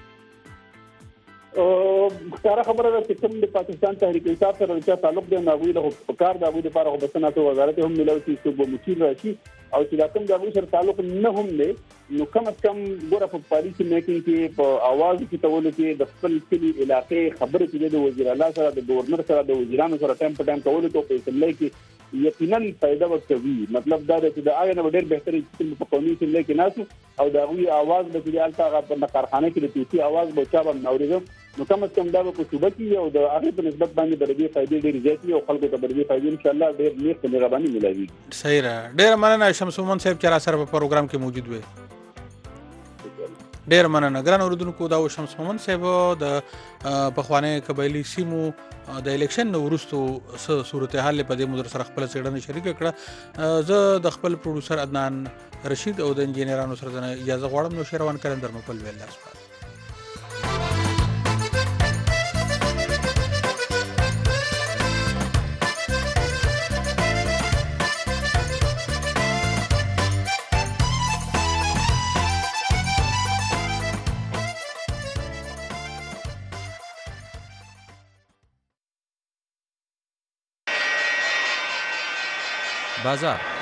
ښکاره خبره ده چې کوم د پاکستان تحریک انصاف سره چې تعلق دی نو هغوی له کار د هغوی لپاره خو بسناتو وزارت هم ملوي چې څوک مشیر راشي او چې دا کوم د هغوی سره تعلق نه هم دی نو کم از کم ګوره په پالیسي میکینګ کې په اواز کې تولو کې د خپل کلي علاقې خبرې چې د وزیر اعلی سره د گورنر سره د وزیرانو سره ټایم په ټایم کولو ته په اسمبلی کې یقینا فائدہ ورکوي مطلب دا دی چې د هغه نه ډېر بهتري چې په قومي اسمبلی کې ناسو او د هغوی اواز به چې الته په کارخانه کې د توسي اواز به چا به اورېدو نو کوم څه دا په صوبه کې او د هغه په نسبت باندې بلدي فائدې ډېر زیاتې او خلکو ته بلدي فائدې ان شاء الله ډېر نیک په مهرباني ملایوي صحیح را ډېر مننه شمس مومن صاحب چې را سره په پروګرام کې موجود وي ډېر مننه ګران اوردونکو دا و شمس مومن صاحب د پخوانه قبایلی سیمو د الیکشن وروستو صورتحال په دې مدر سره خپل څېړنه شریک کړه زه د خپل پروډوسر عدنان رشید او د انجینرانو سره اجازه غواړم نو شروان کړم در مپل ویل لاس بازار